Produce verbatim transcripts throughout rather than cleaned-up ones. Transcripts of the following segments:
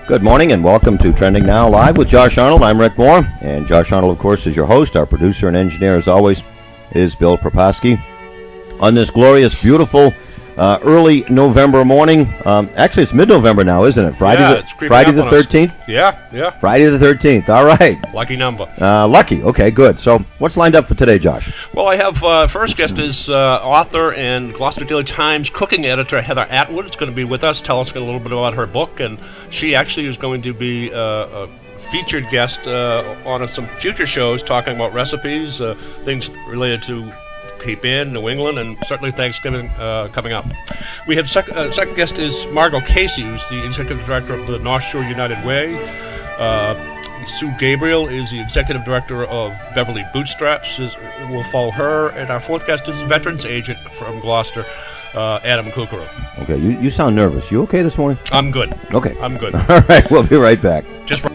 Good morning and welcome to Trending Now Live with Josh Arnold. I'm Rick Moore, and Josh Arnold, of course, is your host. Our producer and engineer, as always, is Bill Propaski. On this glorious, beautiful, uh, early November morning, um, actually it's mid-November now, isn't it? Friday, yeah, the, it's creeping Friday up the on thirteenth? Us. Yeah, yeah. Friday the thirteenth, all right. Lucky number. Uh, lucky, okay, good. So what's lined up for today, Josh? Well, I have, uh, first guest is uh, author and Gloucester Daily Times cooking editor Heather Atwood. Is going to be with us, tell us a little bit about her book, and she actually is going to be uh, a featured guest uh, on some future shows talking about recipes, uh, things related to Cape Ann, New England, and certainly Thanksgiving uh, coming up. We have sec- uh, second guest is Margot Casey, who's the executive director of the North Shore United Way. Uh, Sue Gabriel is the executive director of Beverly Bootstraps. Is, we'll follow her. And our fourth guest is veterans agent from Gloucester, uh, Adam Kukuru. Okay, you, you sound nervous. You okay this morning? I'm good. Okay. I'm good. All right, we'll be right back. Just.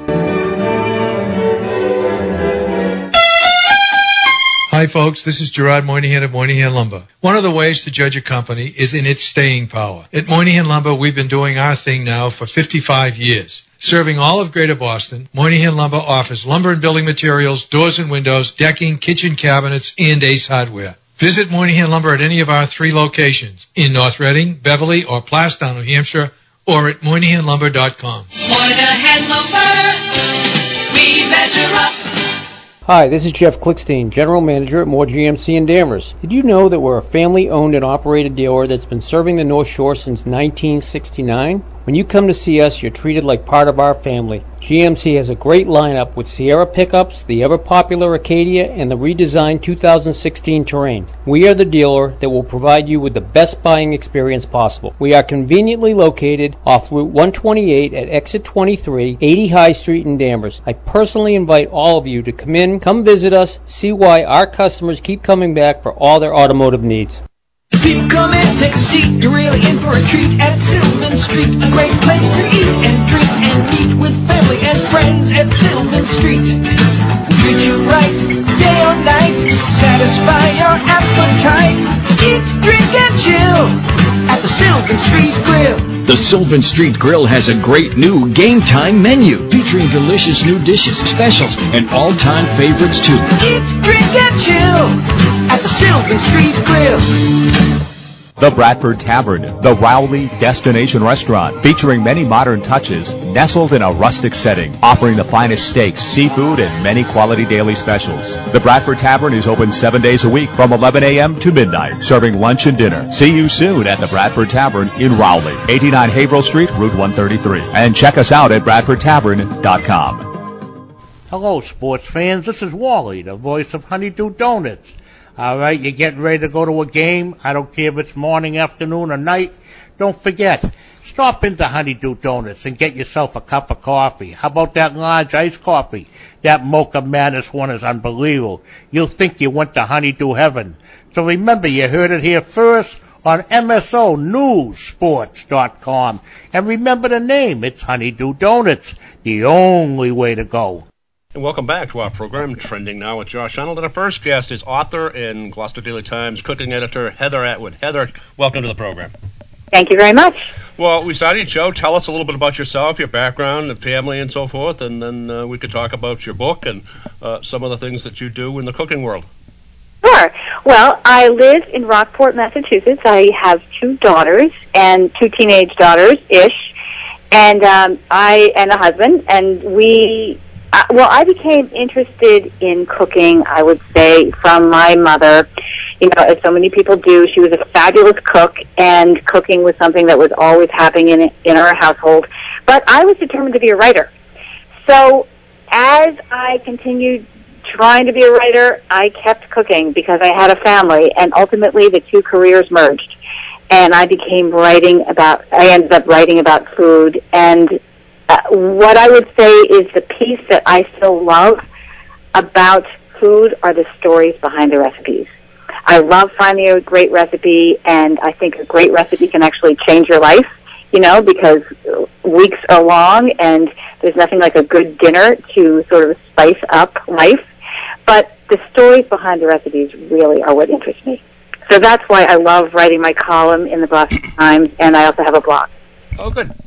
Hi, folks. This is Gerard Moynihan of Moynihan Lumber. One of the ways to judge a company is in its staying power. At Moynihan Lumber, we've been doing our thing now for fifty-five years. Serving all of Greater Boston, Moynihan Lumber offers lumber and building materials, doors and windows, decking, kitchen cabinets, and Ace Hardware. Visit Moynihan Lumber at any of our three locations in North Reading, Beverly, or Plastown, New Hampshire, or at Moynihan Lumber dot com. Moynihan Lumber, we measure up. Hi, this is Jeff Klickstein, General Manager at Moore G M C in Danvers. Did you know that we're a family-owned and operated dealer that's been serving the North Shore since nineteen sixty-nine? When you come to see us, you're treated like part of our family. G M C has a great lineup with Sierra pickups, the ever-popular Acadia, and the redesigned two thousand sixteen Terrain. We are the dealer that will provide you with the best buying experience possible. We are conveniently located off Route one twenty-eight at exit twenty-three, eighty High Street in Danvers. I personally invite all of you to come in, come visit us, see why our customers keep coming back for all their automotive needs. People come in, take a seat, you're really in for a treat at Sylvan Street. A great place to eat and drink and meet with family and friends at Sylvan Street. Treat you right, day or night, satisfy your appetite. Eat, drink and chill at the Sylvan Street Grill. The Sylvan Street Grill has a great new game time menu featuring delicious new dishes, specials, and all-time favorites too. Eat, drink and chill at the Sylvan Street Grill. The Bradford Tavern, the Rowley Destination Restaurant, featuring many modern touches, nestled in a rustic setting, offering the finest steaks, seafood, and many quality daily specials. The Bradford Tavern is open seven days a week from eleven a.m. to midnight, serving lunch and dinner. See you soon at the Bradford Tavern in Rowley, eighty-nine Haverhill Street, Route one thirty-three. And check us out at bradford tavern dot com. Hello, sports fans. This is Wally, the voice of Honeydew Donuts. All right, you're getting ready to go to a game. I don't care if it's morning, afternoon, or night. Don't forget, stop into Honeydew Donuts and get yourself a cup of coffee. How about that large iced coffee? That Mocha Madness one is unbelievable. You'll think you went to Honeydew Heaven. So remember, you heard it here first on M S O News Sports dot com. And remember the name. It's Honeydew Donuts, the only way to go. And welcome back to our program, Trending Now with Josh Arnold. And our first guest is author and Gloucester Daily Times cooking editor Heather Atwood. Heather, welcome to the program. Thank you very much. Well, we started the show. Tell us a little bit about yourself, your background, and family, and so forth, and then uh, we could talk about your book and uh, some of the things that you do in the cooking world. Sure. Well, I live in Rockport, Massachusetts. I have two daughters and two teenage daughters-ish, and um, I and a husband, and we... Uh, well, I became interested in cooking, I would say, from my mother. You know, as so many people do, she was a fabulous cook, and cooking was something that was always happening in, in our household. But I was determined to be a writer. So as I continued trying to be a writer, I kept cooking because I had a family, and ultimately the two careers merged. And I became writing about, I ended up writing about food, and Uh, what I would say is the piece that I still love about food are the stories behind the recipes. I love finding a great recipe, and I think a great recipe can actually change your life, you know, because weeks are long, and there's nothing like a good dinner to sort of spice up life. But the stories behind the recipes really are what interests me. So that's why I love writing my column in the Gloucester Times, and I also have a blog. Oh, good.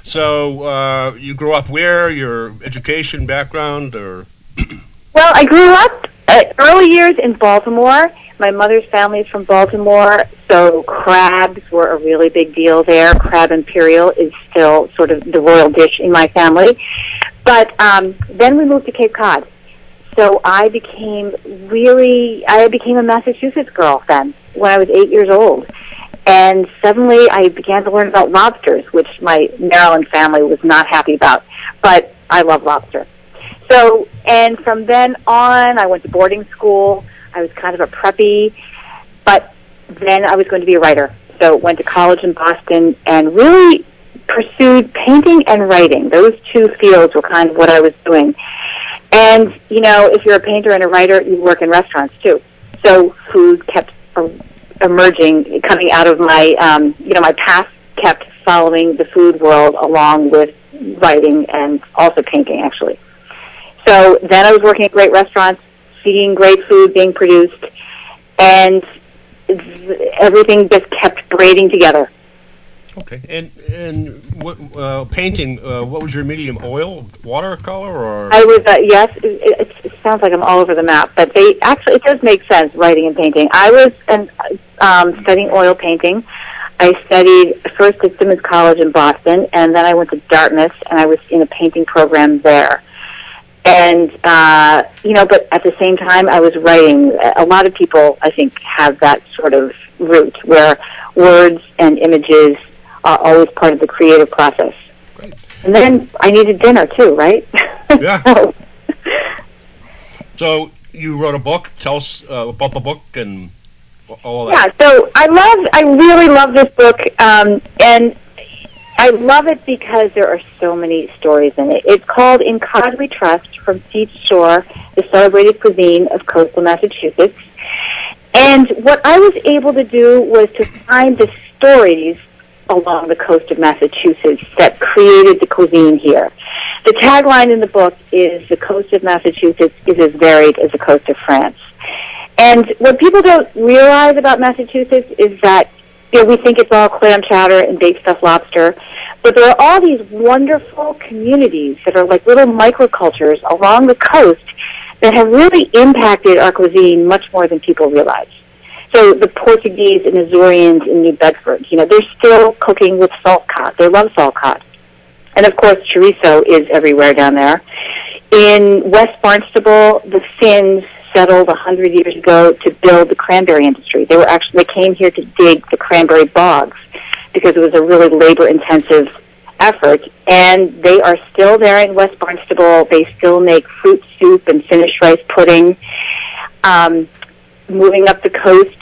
So uh, you grew up where? Your education background, or? Well, I grew up uh, early years in Baltimore. My mother's family is from Baltimore, so crabs were a really big deal there. Crab Imperial is still sort of the royal dish in my family. But um, then we moved to Cape Cod. So I became really, I became a Massachusetts girl then when I was eight years old. And suddenly I began to learn about lobsters, which my Maryland family was not happy about. But I love lobster. So, and from then on, I went to boarding school. I was kind of a preppy, but then I was going to be a writer. So went to college in Boston and really pursued painting and writing. Those two fields were kind of what I was doing. And, you know, if you're a painter and a writer, you work in restaurants too. So food kept uh, emerging, coming out of my, um, you know, my path kept following the food world along with writing and also painting, actually. So then I was working at great restaurants, seeing great food being produced, and everything just kept braiding together. Okay, and and what uh, painting? Uh, what was your medium? Oil, watercolor, or? I was uh, yes. It, it, it sounds like I'm all over the map, but they actually it does make sense. Writing and painting. I was an, um, studying oil painting. I studied first at Simmons College in Boston, and then I went to Dartmouth, and I was in a painting program there. And uh, you know, but at the same time, I was writing. A lot of people, I think, have that sort of route where words and images are always part of the creative process. Great. And then I needed dinner too, right? Yeah. so, so you wrote a book. Tell us uh, about the book and all that. Yeah. So I love. I really love this book, um, and I love it because there are so many stories in it. It's called In Cod We Trust, From Sea to Shore, the Celebrated Cuisine of Coastal Massachusetts. And what I was able to do was to find the stories along the coast of Massachusetts that created the cuisine here. The tagline in the book is, the coast of Massachusetts is as varied as the coast of France. And what people don't realize about Massachusetts is that, you know, we think it's all clam chowder and baked stuffed lobster, but there are all these wonderful communities that are like little microcultures along the coast that have really impacted our cuisine much more than people realize. So the Portuguese and Azoreans in New Bedford, you know, they're still cooking with salt cod. They love salt cod. And of course, chorizo is everywhere down there. In West Barnstable, the Finns settled a hundred years ago to build the cranberry industry. They were actually, they came here to dig the cranberry bogs because it was a really labor-intensive effort. And they are still there in West Barnstable. They still make fruit soup and Finnish rice pudding. Um, moving up the coast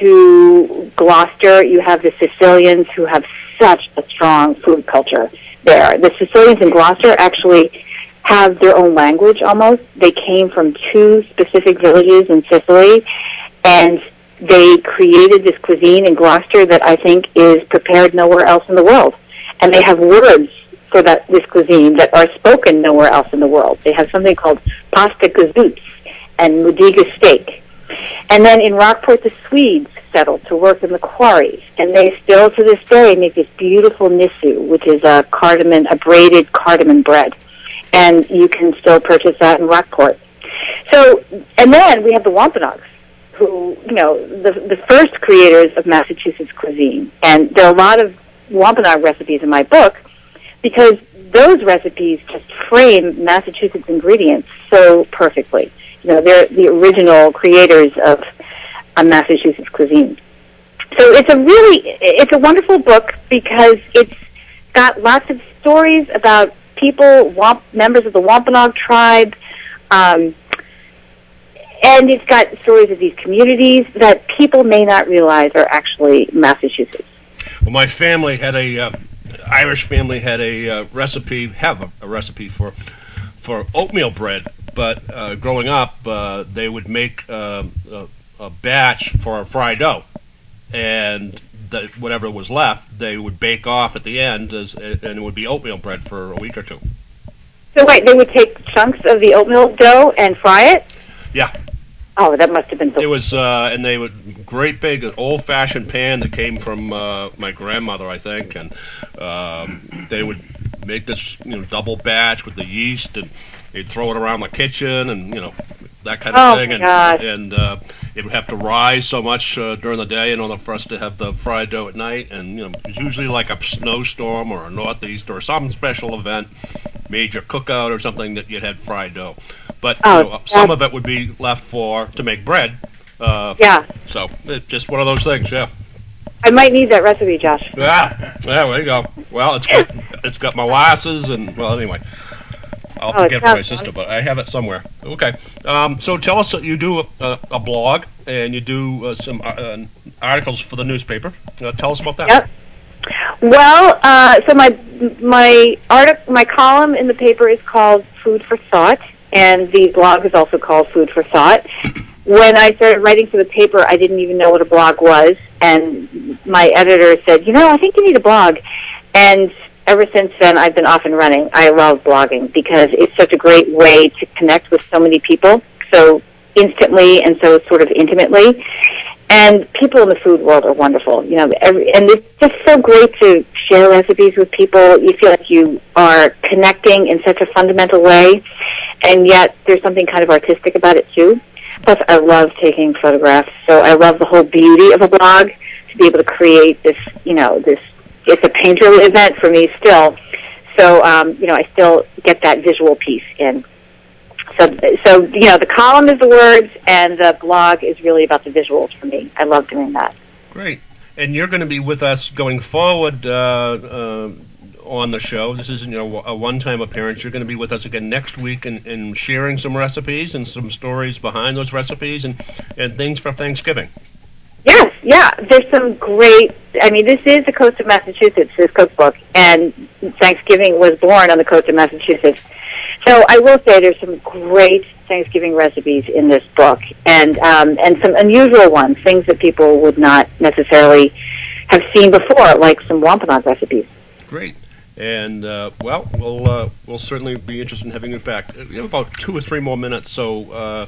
to Gloucester, you have the Sicilians who have such a strong food culture there. The Sicilians in Gloucester actually have their own language almost. They came from two specific villages in Sicily, and they created this cuisine in Gloucester that I think is prepared nowhere else in the world. And they have words for that this cuisine that are spoken nowhere else in the world. They have something called pasta kazoots and mudiga steak. And then in Rockport, the Swedes settled to work in the quarries, and they still to this day make this beautiful nisu, which is a cardamom, a braided cardamom bread. And you can still purchase that in Rockport. So, and then we have the Wampanoags, who, you know, the the first creators of Massachusetts cuisine. And there are a lot of Wampanoag recipes in my book because those recipes just frame Massachusetts ingredients so perfectly. You know, they're the original creators of a Massachusetts cuisine. So it's a really, it's a wonderful book because it's got lots of stories about people, Wamp, members of the Wampanoag tribe, um, and it's got stories of these communities that people may not realize are actually Massachusetts. Well, my family had a, uh, Irish family had a uh, recipe, have a, a recipe for for oatmeal bread, but uh, growing up, uh, they would make uh, a, a batch for a fried dough, and the, whatever was left, they would bake off at the end, as, and it would be oatmeal bread for a week or two. So wait, they would take chunks of the oatmeal dough and fry it? Yeah. Oh, that must have been so. It was, uh, and they would great big old-fashioned pan that came from uh, my grandmother, I think, and um, they would make this, you know, double batch with the yeast, and they'd throw it around the kitchen, and you know, that kind of Oh, thing. my and God. and uh, it would have to rise so much uh, during the day in order for us to have the fried dough at night. And you know, it was usually like a snowstorm or a northeast or some special event, major cookout or something that you'd had fried dough. But Oh, you know, some of it would be left for to make bread. Uh, Yeah. So it's just one of those things. Yeah. I might need that recipe, Josh. Yeah. Yeah. There you go. Well, it's got it's got molasses and well, anyway. I'll Oh, it forget it for my sounds sister, but I have it somewhere. Okay. Um, so tell us that you do a, a blog and you do uh, some uh, articles for the newspaper. Uh, tell us about that. Yep. Well, uh, so my my article, my column in the paper is called Food for Thought, and the blog is also called Food for Thought. When I started writing for the paper, I didn't even know what a blog was, and my editor said, you know, I think you need a blog. And ever since then, I've been off and running. I love blogging because it's such a great way to connect with so many people so instantly and so sort of intimately. And people in the food world are wonderful, you know, every, and it's just so great to share recipes with people. You feel like you are connecting in such a fundamental way, and yet there's something kind of artistic about it too. Plus, I love taking photographs, so I love the whole beauty of a blog, to be able to create this, you know, this, it's a painterly event for me still. So, um, you know, I still get that visual piece in. So, so you know, the column is the words, and the blog is really about the visuals for me. I love doing that. Great. And you're going to be with us going forward uh, uh, on the show. This isn't, you know, a one-time appearance. You're going to be with us again next week and, and sharing some recipes and some stories behind those recipes and, and things for Thanksgiving. Yes, yeah. There's some great, I mean, this is the coast of Massachusetts, this cookbook, and Thanksgiving was born on the coast of Massachusetts. So I will say there's some great Thanksgiving recipes in this book, and um, and some unusual ones, things that people would not necessarily have seen before, like some Wampanoag recipes. Great. And, uh, well, we'll uh, we'll certainly be interested in having you back. We have about two or three more minutes, so uh,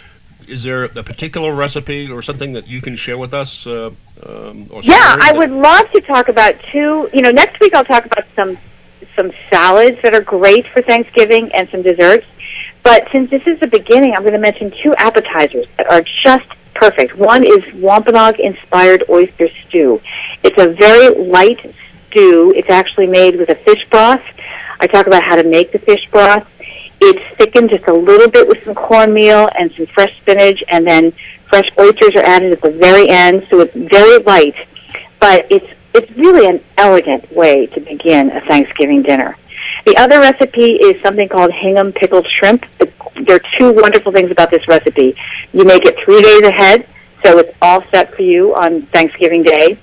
is there a particular recipe or something that you can share with us? Uh, um, or Yeah, I that- would love to talk about two, you know, next week I'll talk about some some salads that are great for Thanksgiving and some desserts. But since this is the beginning, I'm going to mention two appetizers that are just perfect. One is Wampanoag-inspired oyster stew. It's a very light stew. It's actually made with a fish broth. I talk about how to make the fish broth. It's thickened just a little bit with some cornmeal and some fresh spinach, and then fresh oysters are added at the very end, so it's very light. But it's it's really an elegant way to begin a Thanksgiving dinner. The other recipe is something called Hingham pickled shrimp. There are two wonderful things about this recipe. You make it three days ahead, so it's all set for you on Thanksgiving Day.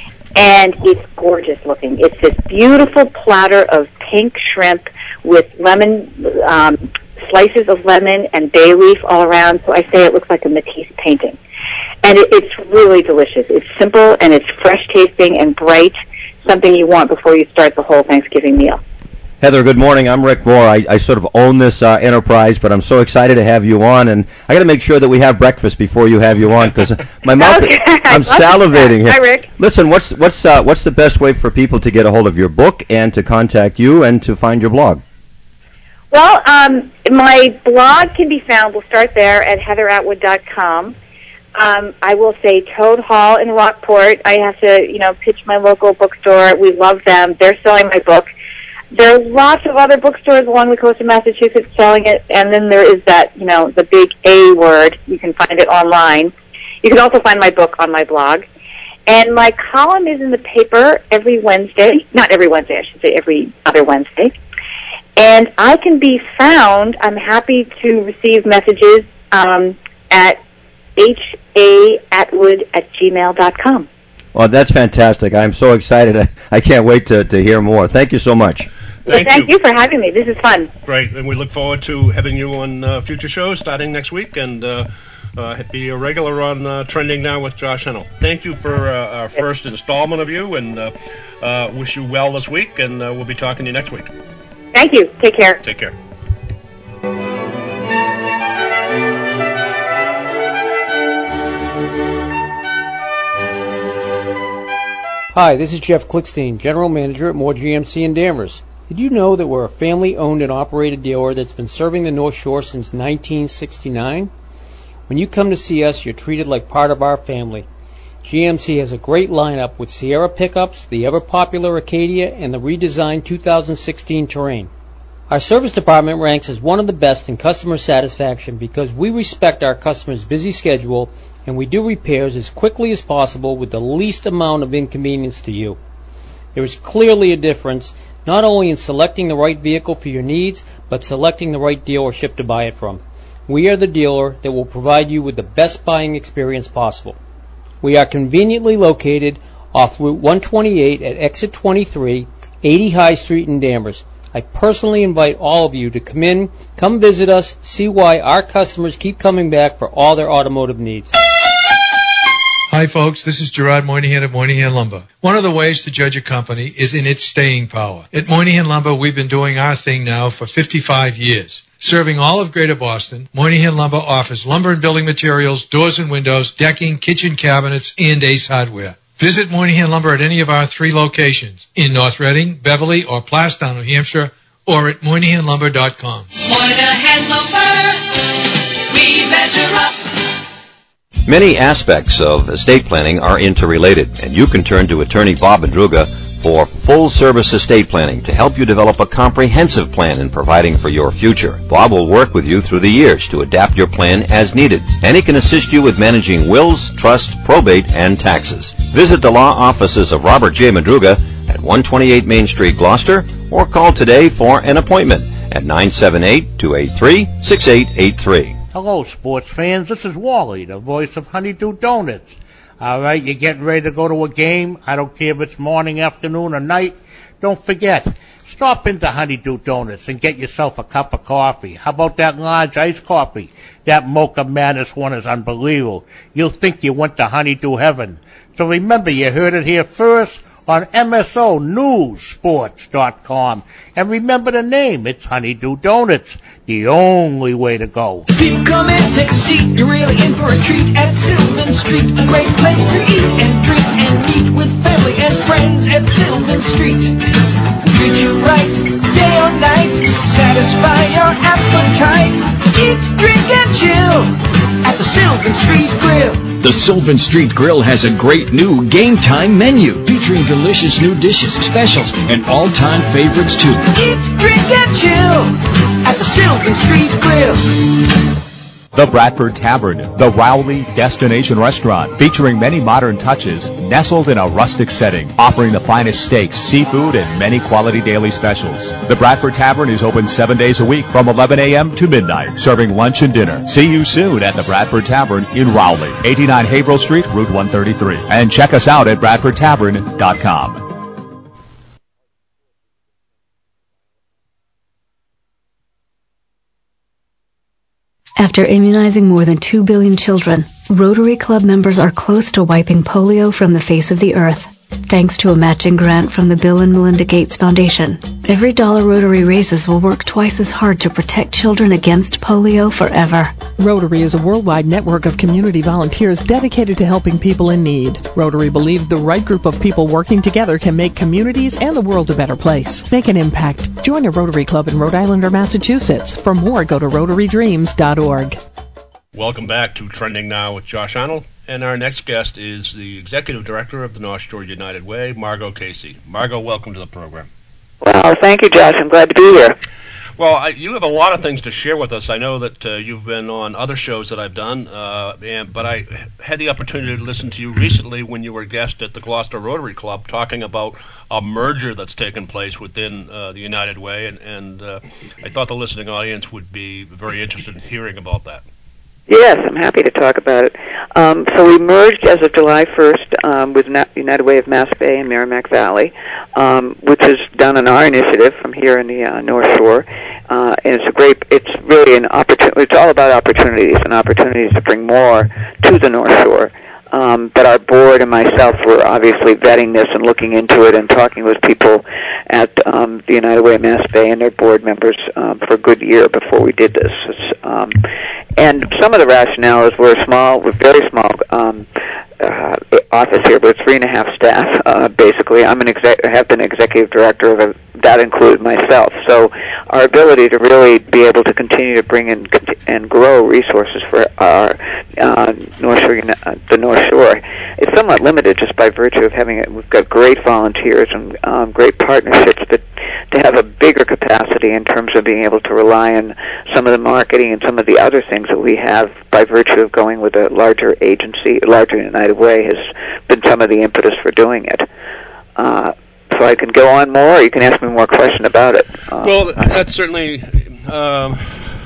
And it's gorgeous looking. It's this beautiful platter of pink shrimp with lemon, um, slices of lemon and bay leaf all around. So I say it looks like a Matisse painting. And it, it's really delicious. It's simple and it's fresh tasting and bright, something you want before you start the whole Thanksgiving meal. Heather, good morning. I'm Rick Moore. I, I sort of own this uh, enterprise, but I'm so excited to have you on, and I got to make sure that we have breakfast before you have you on because my mouth. Okay. I'm salivating here. Hi, Rick. Listen, what's what's uh, what's the best way for people to get a hold of your book and to contact you and to find your blog? Well, um, my blog can be found. We'll start there at heather atwood dot com. Um, I will say Toad Hall in Rockport. I have to, you know, pitch my local bookstore. We love them. They're selling my book. There are lots of other bookstores along the coast of Massachusetts selling it, and then there is that, you know, the big A word. You can find it online. You can also find my book on my blog. And my column is in the paper every Wednesday. Not every Wednesday, I should say every other Wednesday. And I can be found, I'm happy to receive messages um, at H A atwood at gmail dot com. Well, that's fantastic. I'm so excited. I, I can't wait to, to hear more. Thank you so much. Thank, well, thank you. you for having me. This is fun. Great, and we look forward to having you on uh, future shows starting next week, and uh, uh, be a regular on uh, Trending Now with Josh Hennell. Thank you for uh, our first installment of you, and uh, uh, wish you well this week, and uh, we'll be talking to you next week. Thank you. Take care. Take care. Hi, this is Jeff Klickstein, General Manager at Moore G M C in Danvers. Did you know that we're a family-owned and operated dealer that's been serving the North Shore since nineteen sixty-nine? When you come to see us, you're treated like part of our family. G M C has a great lineup with Sierra pickups, the ever-popular Acadia, and the redesigned two thousand sixteen Terrain. Our service department ranks as one of the best in customer satisfaction because we respect our customers' busy schedule and we do repairs as quickly as possible with the least amount of inconvenience to you. There is clearly a difference not only in selecting the right vehicle for your needs, but selecting the right dealership to buy it from. We are the dealer that will provide you with the best buying experience possible. We are conveniently located off Route one twenty-eight at exit twenty-three, eighty High Street in Danvers. I personally invite all of you to come in, come visit us, see why our customers keep coming back for all their automotive needs. Hi, folks. This is Gerard Moynihan of Moynihan Lumber. One of the ways to judge a company is in its staying power. At Moynihan Lumber, we've been doing our thing now for fifty-five years. Serving all of Greater Boston, Moynihan Lumber offers lumber and building materials, doors and windows, decking, kitchen cabinets, and Ace Hardware. Visit Moynihan Lumber at any of our three locations in North Reading, Beverly, or Plastown, New Hampshire, or at Moynihan Lumber dot com. Moynihan Lumber, we measure up. Many aspects of estate planning are interrelated, and you can turn to attorney Bob Madruga for full-service estate planning to help you develop a comprehensive plan in providing for your future. Bob will work with you through the years to adapt your plan as needed, and he can assist you with managing wills, trust, probate, and taxes. Visit the law offices of Robert J. Madruga at one twenty-eight Main Street, Gloucester, or call today for an appointment at nine seven eight, two eight three, six eight eight three. Hello, sports fans. This is Wally, the voice of Honeydew Donuts. All right, you're getting ready to go to a game. I don't care if it's morning, afternoon, or night. Don't forget, stop into Honeydew Donuts and get yourself a cup of coffee. How about that large iced coffee? That Mocha Madness one is unbelievable. You'll think you went to Honeydew Heaven. So remember, you heard it here first on M S O News Sports dot com. And remember the name, it's Honeydew Donuts, the only way to go. People come in, take a seat, you're really in for a treat at Sylvan Street. A great place to eat and drink and meet with family and friends at Sylvan Street. Treat you right, day or night, satisfy your appetite. Eat, drink, and chill at the Sylvan Street Grill. The Sylvan Street Grill has a great new game time menu featuring delicious new dishes, specials, and all-time favorites too. Eat, drink, and chill at the Sylvan Street Grill. The Bradford Tavern, the Rowley Destination Restaurant, featuring many modern touches, nestled in a rustic setting, offering the finest steaks, seafood, and many quality daily specials. The Bradford Tavern is open seven days a week from eleven a.m. to midnight, serving lunch and dinner. See you soon at the Bradford Tavern in Rowley, eighty-nine Haverhill Street, Route one thirty-three. And check us out at bradford tavern dot com. After immunizing more than two billion children, Rotary Club members are close to wiping polio from the face of the earth, thanks to a matching grant from the Bill and Melinda Gates Foundation. Every dollar Rotary raises will work twice as hard to protect children against polio forever. Rotary is a worldwide network of community volunteers dedicated to helping people in need. Rotary believes the right group of people working together can make communities and the world a better place. Make an impact. Join a Rotary Club in Rhode Island or Massachusetts. For more, go to rotary dreams dot org. Welcome back to Trending Now with Josh Arnold. And our next guest is the Executive Director of the North Shore United Way, Margot Casey. Margot, welcome to the program. Well, thank you, Josh. I'm glad to be here. Well, I, you have a lot of things to share with us. I know that uh, you've been on other shows that I've done, uh, and, but I had the opportunity to listen to you recently when you were a guest at the Gloucester Rotary Club talking about a merger that's taken place within uh, the United Way, and, and uh, I thought the listening audience would be very interested in hearing about that. Yes, I'm happy to talk about it. Um, so we merged as of July first um, with Na- United Way of Mass Bay and Merrimack Valley, um, which is done on our initiative from here in the uh, North Shore. Uh, and it's a great, it's really an opportunity, it's all about opportunities and opportunities to bring more to the North Shore. Um, but our board and myself were obviously vetting this and looking into it and talking with people at um, the United Way of Mass Bay and their board members um, for a good year before we did this. It's, um, and some of the rationale is we're a small, we're very small um, uh, office here, but three and a half staff uh, basically. I'm an exec- have been executive director of a that included myself. So our ability to really be able to continue to bring in and grow resources for our uh, North Shore, uh, the North Shore, is somewhat limited just by virtue of having it. We've got great volunteers and um, great partnerships, but to have a bigger capacity in terms of being able to rely on some of the marketing and some of the other things that we have by virtue of going with a larger agency, larger United Way, has been some of the impetus for doing it. Uh, so I can go on more, or you can ask me more question about it. Uh, well, that's certainly... Um,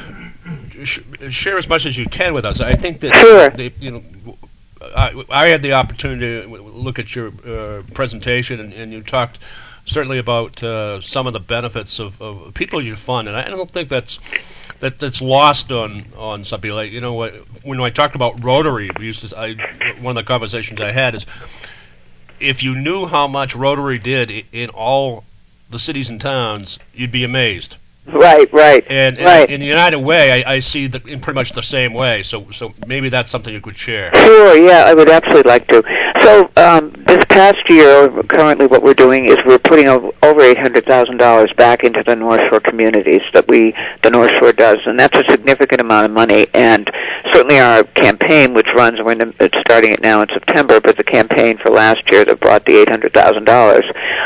sh- share as much as you can with us. I think that... Sure. They, you know, I, I had the opportunity to look at your uh, presentation, and, and you talked certainly about uh, some of the benefits of, of people you fund, and I don't think that's that that's lost on on some people. Like, you know, what, when I talked about Rotary, we used to. I, one of the conversations I had is, if you knew how much Rotary did in all the cities and towns, you'd be amazed. Right, right, and, and right. In the United Way, I, I see the, in pretty much the same way. So, so maybe that's something you could share. Sure, yeah, I would absolutely like to. So, um, this past year, currently, what we're doing is we're putting over, over eight hundred thousand dollars back into the North Shore communities that we, the North Shore does, and that's a significant amount of money. And certainly, our campaign, which runs, we're in the, it's starting it now in September, but the campaign for last year that brought the eight hundred thousand dollars.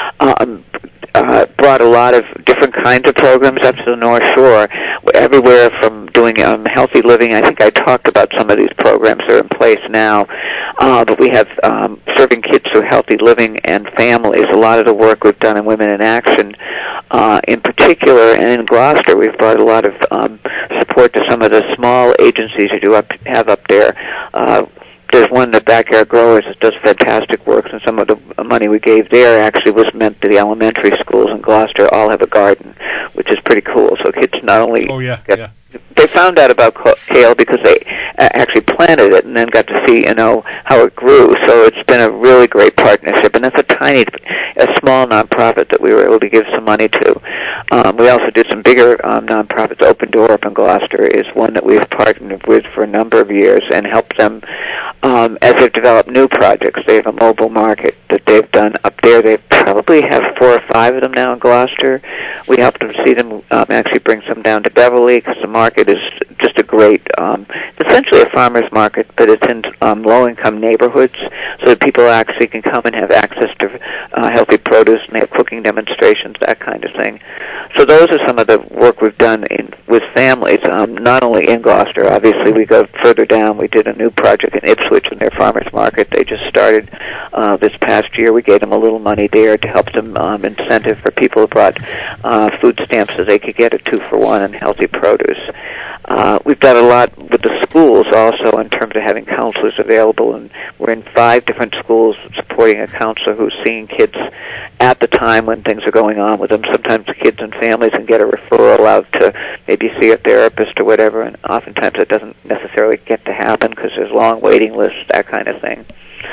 Um, Uh, brought a lot of different kinds of programs up to the North Shore, everywhere from doing um, healthy living. I think I talked about some of these programs that are in place now, uh, but we have um, serving kids through healthy living and families. A lot of the work we've done in Women in Action, uh, in particular, and in Gloucester, we've brought a lot of um, support to some of the small agencies you do up, have up there. Uh, There's one, the Backyard Growers, that does fantastic work, and some of the money we gave there actually was meant to the elementary schools in Gloucester all have a garden, which is pretty cool. So kids not only oh yeah, get, yeah. they found out about kale because they actually planted it and then got to see, you know, how it grew. So it's been a really great partnership, and that's a tiny, a small nonprofit that we were able to give some money to. Um, we also did some bigger um, nonprofits. Open Door up in Gloucester is one that we've partnered with for a number of years and helped them um, as they've developed new projects. They have a mobile market that they've done up there. They probably have four or five of them now in Gloucester. We helped them see them um, actually bring some down to Beverly because the market is just a great, um, essentially a farmer's market, but it's in um, low-income neighborhoods so that people actually can come and have access to uh, healthy produce, and they have cooking demonstrations, that kind of thing. So those are some of the work we've done in, with families, um, not only in Gloucester. Obviously, we go further down. We did a new project in Ipswich in their farmers market. They just started uh, this past year. We gave them a little money there to help them um, incentive for people who brought uh, food stamps so they could get a two-for-one and healthy produce. Uh, we've done a lot with the schools also in terms of having counselors available, and we're in five different schools supporting a counselor who's seeing kids at the time when things are going on with them. Sometimes the kids and families can get a referral out to maybe see a therapist or whatever, and oftentimes it doesn't necessarily get to happen because there's long waiting lists, that kind of thing.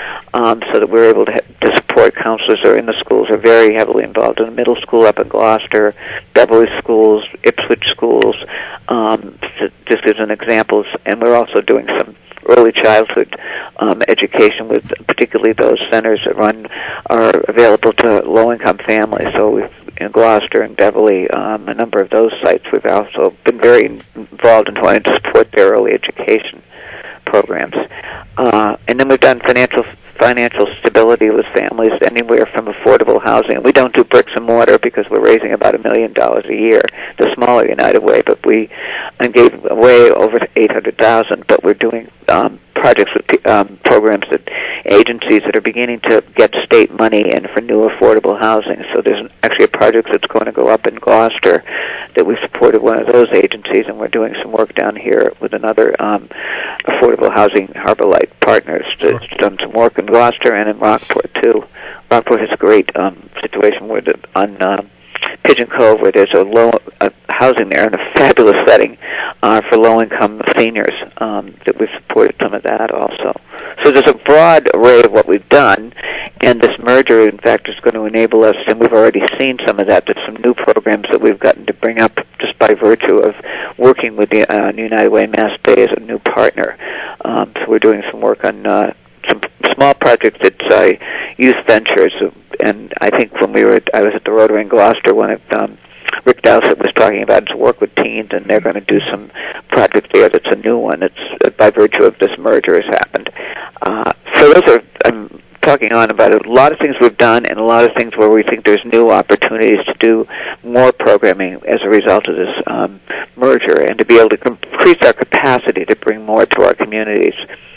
Um, so that we're able to, ha- to support counselors who are in the schools, are very heavily involved in the middle school up in Gloucester, Beverly schools, Ipswich schools, um, just as an example. And we're also doing some early childhood um, education with particularly those centers that run are available to low-income families. So we've in Gloucester and Beverly, um, a number of those sites, we've also been very involved in trying to support their early education programs. Uh, and then we've done financial financial stability with families anywhere from affordable housing. We don't do bricks and mortar because we're raising about a million dollars a year, the smaller United Way, but we and gave away over eight hundred thousand. But we're doing um, projects with um, programs that agencies that are beginning to get state money in for new affordable housing. So there's actually a project that's going to go up in Gloucester that we supported one of those agencies, and we're doing some work down here with another um, affordable housing, Harbor Light Partners, that's done some work in Gloucester and in Rockport too. Rockport has a great um, situation where the, on uh, Pigeon Cove, where there's a low uh, housing there in a fabulous setting uh, for low-income seniors. Um, that we've supported some of that also. So there's a broad array of what we've done, and this merger, in fact, is going to enable us, and we've already seen some of that. There's some new programs that we've gotten to bring up just by virtue of working with the uh, United Way Mass Bay as a new partner. Um, so we're doing some work on uh, some small projects, it's uh, youth ventures. And I think when we were, I was at the Rotary in Gloucester when it, um, Rick Dowsett was talking about his work with teens, and they're going to do some project there that's a new one. It's uh, by virtue of this merger has happened. Uh, so those are, I'm talking on about a lot of things we've done and a lot of things where we think there's new opportunities to do more programming as a result of this um, merger and to be able to increase our capacity to bring more to our communities.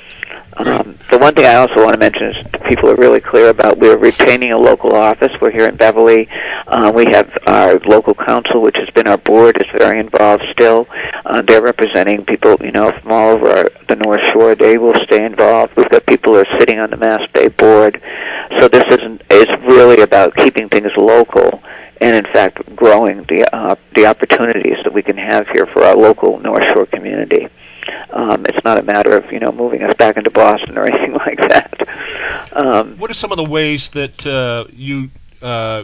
Um, the one thing I also want to mention is people are really clear about we're retaining a local office. We're here in Beverly. Uh, we have our local council, which has been our board, is very involved still. Uh, they're representing people, you know, from all over our, the North Shore. They will stay involved. We've got people who are sitting on the Mass Bay board. So this isn't is really about keeping things local and, in fact, growing the uh, the opportunities that we can have here for our local North Shore community. Um, it's not a matter of, you know, moving us back into Boston or anything like that. Um, what are some of the ways that uh, you uh,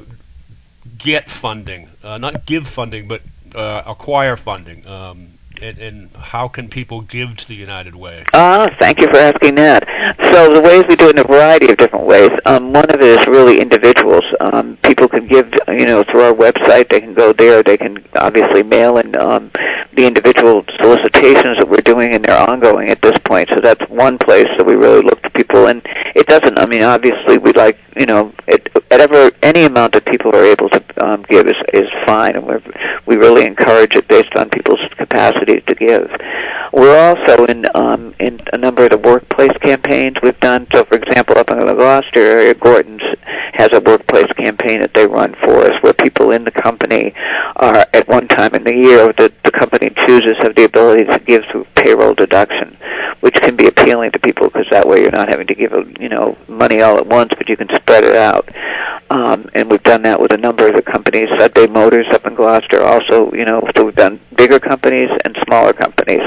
get funding, uh, not give funding, but uh, acquire funding? Um, and, and how can people give to the United Way? Ah, thank you for asking that. So the ways we do it in a variety of different ways. Um, one of it is really individuals. Um, people can give, you know, through our website. They can go there. They can obviously mail in um, the individual solicitations that we're doing, and they're ongoing at this point. So that's one place that we really look to people. And it doesn't, I mean, obviously we'd like, you know, it, whatever, any amount that people are able to um, give is, is fine, and we're, we really encourage it based on people's capacity to give. We're also in um, in a number of the workplace campaigns we've done. So, for example, up in the Gloucester area, Gordon's has a workplace campaign that they run for us, where people in the company are, at one time in the year that the company chooses, have the ability to give through payroll deduction, which can be appealing to people because that way you're not having to give, you know, money all at once, but you can spread it out. Um, and we've done that with a number of the companies. Sudbury Motors up in Gloucester also, you know, so we've done bigger companies and smaller companies,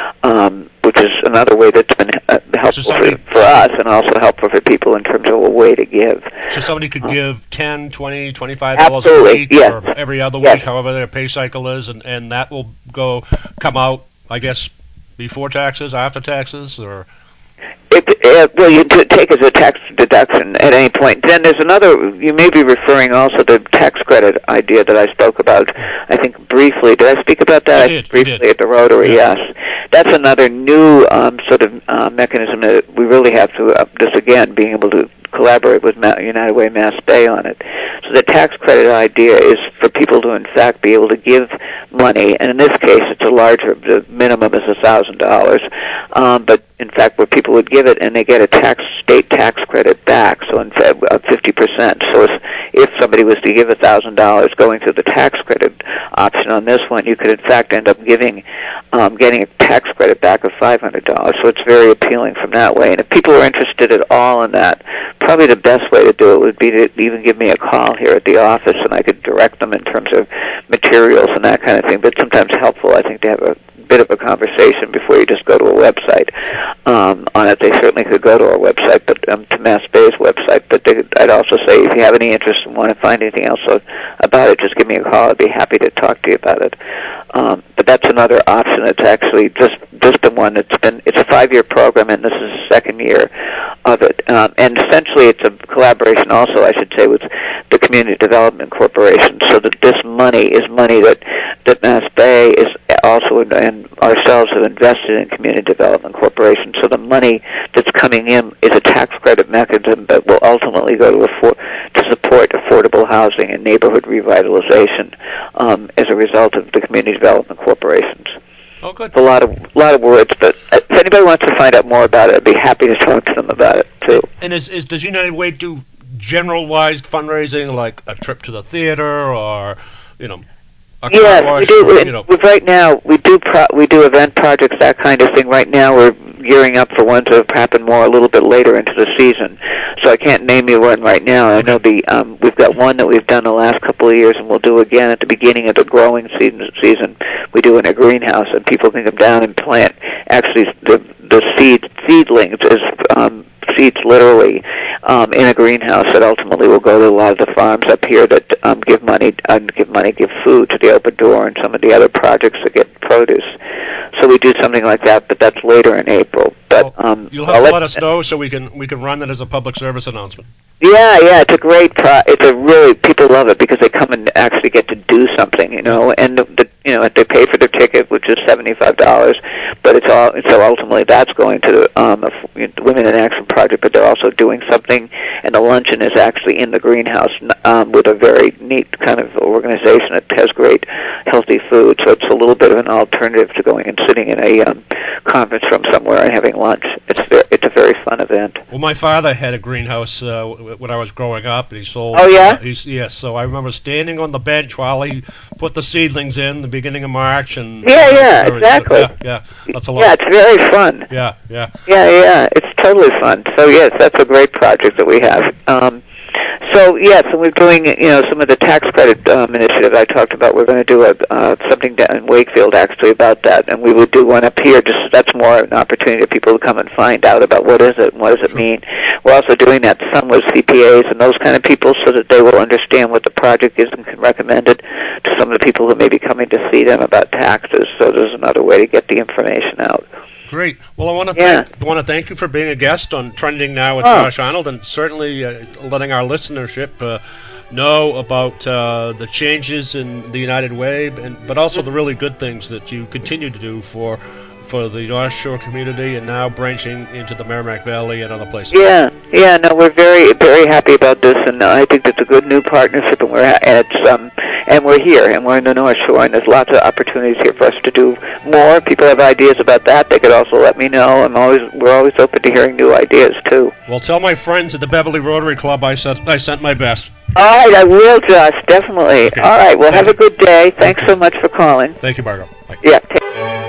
um, which is another way that's been uh, helpful so somebody, for, for us and also helpful for people in terms of a way to give. So somebody could uh, give ten, twenty, twenty-five dollars a absolutely, week yes. or every other yes. week, however their pay cycle is, and, and that will go come out, I guess, before taxes, after taxes, or... It, it, well, you t- take as a tax deduction at any point. Then there's another, you may be referring also to the tax credit idea that I spoke about, I think briefly. Did I speak about that? You did, briefly you did. At the Rotary, yeah. yes. That's another new um, sort of uh, mechanism that we really have to, uh, this again, being able to collaborate with Ma- United Way Mass Bay on it. So the tax credit idea is for people to, in fact, be able to give money, and in this case it's a larger, the minimum is one thousand dollars, um, but in fact where people would give it and they get a tax state tax credit back, so in fact uh, fifty percent. So if, if somebody was to give one thousand dollars going through the tax credit option on this one, you could in fact end up giving, um, getting a tax credit back of five hundred dollars. So it's very appealing from that way. And if people are interested at all in that, probably the best way to do it would be to even give me a call here at the office, and I could direct them in terms of materials and that kind of thing. But sometimes helpful, I think, to have a bit of a conversation before you just go to a website um, on it. They certainly could go to our website, but um, to Mass Bay's website. But they could, I'd also say if you have any interest and want to find anything else about it, just give me a call. I'd be happy to talk to you about it. Um, but that's another option. It's actually just just the one that's been. It's a five-year program, and this is the second year of it. Um, and essentially, it's a collaboration also, I should say, with the Community Development Corporation, so that this money is money that that Mass Bay is also and ourselves have invested in Community Development Corporation. So the money that's coming in is a tax credit mechanism that will ultimately go to afford, to support affordable housing and neighborhood revitalization um, as a result of the Community Development Corporations. Oh, good. A lot of a lot of words, but if anybody wants to find out more about it, I'd be happy to talk to them about it too. And is, is does United Way do generalized fundraising, like a trip to the theater, or you know? Yes, we do. Or, you know. Right now, we do pro- we do event projects, that kind of thing. Right now, we're gearing up for ones that have happened more a little bit later into the season. So I can't name you one right now. I know the um, we've got one that we've done the last couple of years, and we'll do again at the beginning of the growing season. Season we do in a greenhouse, and people can come down and plant. Actually, the the seed seedlings is. Um, seeds literally um, in a greenhouse that ultimately will go to a lot of the farms up here that um, give money, uh, give money, give food to the Open Door and some of the other projects that get produce. So we do something like that, but that's later in April. But um, You'll have I'll to let, let us know so we can we can run that as a public service announcement. Yeah, yeah, it's a great pro. It's a really people love it because they come and actually get to do something, you know, and the, the you know they pay for their ticket, which is seventy five dollars, but it's all so ultimately that's going to um, a you know, Women in Action project, but they're also doing something, and the luncheon is actually in the greenhouse um, with a very neat kind of organization that has great healthy food. So it's a little bit of an alternative to going and sitting in a um, conference room somewhere and having lunch. It's very, it's a very fun event. Well, my father had a greenhouse uh, when I was growing up, and he sold. Oh yeah. Uh, he's, yes, so I remember standing on the bench while he put the seedlings in the beginning of March, and yeah, uh, yeah, very, exactly. Yeah, yeah, that's a lot. Yeah, it's very fun. Yeah, yeah, yeah, yeah. It's totally fun. So yes, that's a great project that we have. Um, So yes, and we're doing you know some of the tax credit um, initiative I talked about. We're going to do a uh, something down in Wakefield actually about that, and we would do one up here. Just that's more an opportunity for people to come and find out about what is it and what does it mean. We're also doing that some with C P As and those kind of people, so that they will understand what the project is and can recommend it to some of the people who may be coming to see them about taxes. So there's another way to get the information out. Great. Well, I want to yeah. thank I want to thank you for being a guest on Trending Now with oh. Josh Arnold, and certainly uh, letting our listenership uh, know about uh, the changes in the United Way, and but also the really good things that you continue to do for for the North Shore community, and now branching into the Merrimack Valley and other places. Yeah, yeah. No, we're very very happy about this, and uh, I think it's a good new partnership, and we're ha- and it's um and we're here, and we're in the North Shore, and there's lots of opportunities here for us to do more. If people have ideas about that, they could also let me know. I'm always we're always open to hearing new ideas too. Well, tell my friends at the Beverly Rotary Club I sent I sent my best. All right, I will, Josh, definitely. Okay. All right, well, Thank have you. a good day. Thanks so much for calling. Thank you, Margot. Bye. Yeah. Take-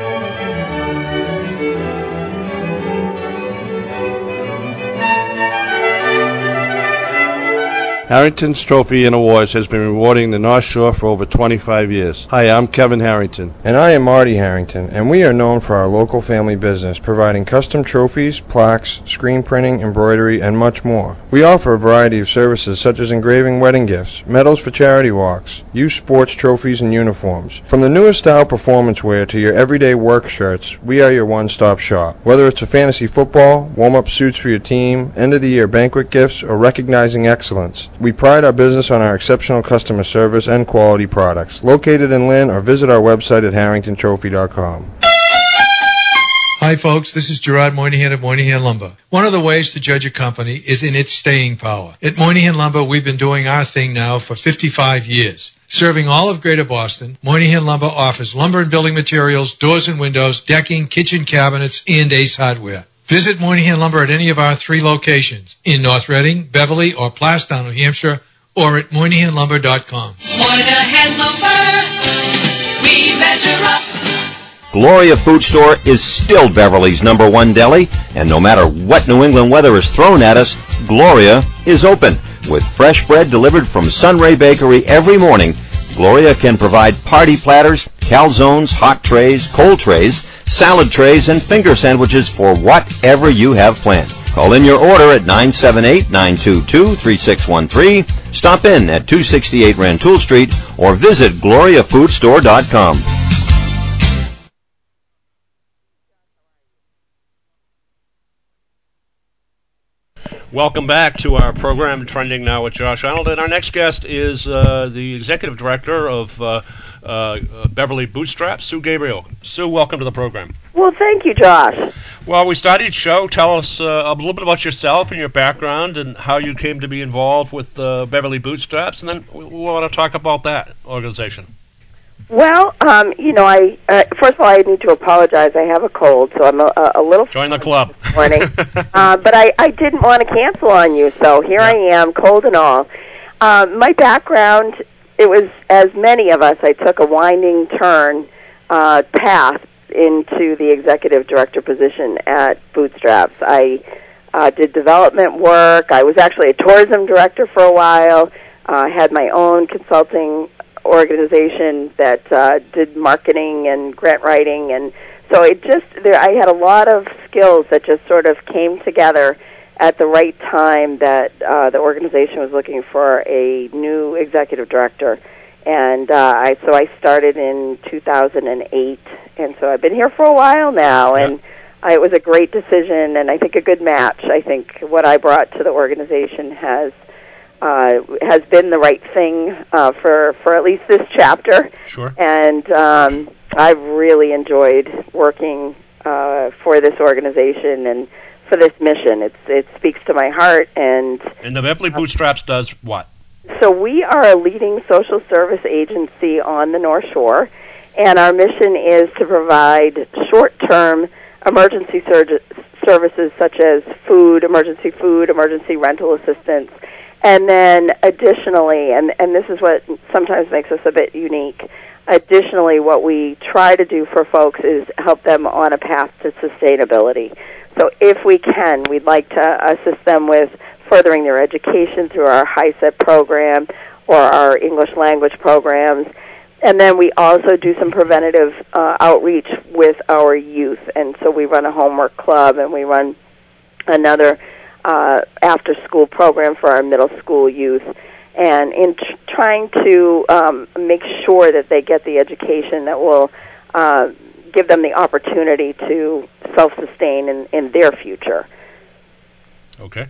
Harrington's Trophy and Awards has been rewarding the North Shore for over twenty-five years. Hi, I'm Kevin Harrington. And I am Marty Harrington, and we are known for our local family business, providing custom trophies, plaques, screen printing, embroidery, and much more. We offer a variety of services such as engraving wedding gifts, medals for charity walks, youth sports trophies, and uniforms. From the newest style performance wear to your everyday work shirts, we are your one-stop shop. Whether it's a fantasy football, warm-up suits for your team, end-of-the-year banquet gifts, or recognizing excellence, we pride our business on our exceptional customer service and quality products. Located in Lynn, or visit our website at harrington trophy dot com. Hi, folks. This is Gerard Moynihan of Moynihan Lumber. One of the ways to judge a company is in its staying power. At Moynihan Lumber, we've been doing our thing now for fifty-five years. Serving all of Greater Boston, Moynihan Lumber offers lumber and building materials, doors and windows, decking, kitchen cabinets, and Ace Hardware. Visit Moynihan Lumber at any of our three locations in North Reading, Beverly, or Plastown, New Hampshire, or at moynihan lumber dot com. Moynihan Lumber, we measure up. Gloria Food Store is still Beverly's number one deli, and no matter what New England weather is thrown at us, Gloria is open. With fresh bread delivered from Sunray Bakery every morning, Gloria can provide party platters, calzones, hot trays, cold trays, salad trays, and finger sandwiches for whatever you have planned. Call in your order at nine seven eight, nine two two, three six one three, stop in at two sixty-eight Rantoul Street, or visit gloria food store dot com. Welcome back to our program, Trending Now with Josh Arnold. And our next guest is uh, the executive director of uh, uh, Beverly Bootstraps, Sue Gabriel. Sue, welcome to the program. Well, thank you, Josh. Well, we started the show. Tell us uh, a little bit about yourself and your background and how you came to be involved with uh, Beverly Bootstraps, and then we want to talk about that organization. Well, um, you know, I uh, first of all, I need to apologize. I have a cold, so I'm a, a little join the club this morning. uh, but I, I didn't want to cancel on you, so here yeah. I am, cold and all. Um, my background, it was as many of us. I took a winding turn uh, path into the executive director position at Bootstraps. I uh, did development work. I was actually a tourism director for a while. I uh, had my own consulting organization that uh, did marketing and grant writing, and so it just there I had a lot of skills that just sort of came together at the right time that uh, the organization was looking for a new executive director, and uh, I so I started in two thousand eight, and so I've been here for a while now, and I, it was a great decision, and I think a good match. I think what I brought to the organization has uh, has been the right thing uh, for for at least this chapter. Sure. And um, I've really enjoyed working uh, for this organization and for this mission. It's it speaks to my heart. And and the Beverly Bootstraps does what? So we are a leading social service agency on the North Shore, and our mission is to provide short-term emergency surg- services such as food, emergency food, emergency rental assistance, and then additionally, and, and this is what sometimes makes us a bit unique, additionally what we try to do for folks is help them on a path to sustainability. So if we can, we'd like to assist them with furthering their education through our H I S E P program or our English language programs. And then we also do some preventative uh, outreach with our youth. And so we run a homework club, and we run another uh, after-school program for our middle school youth. And in tr- trying to um, make sure that they get the education that will uh, give them the opportunity to self-sustain in, in their future. Okay.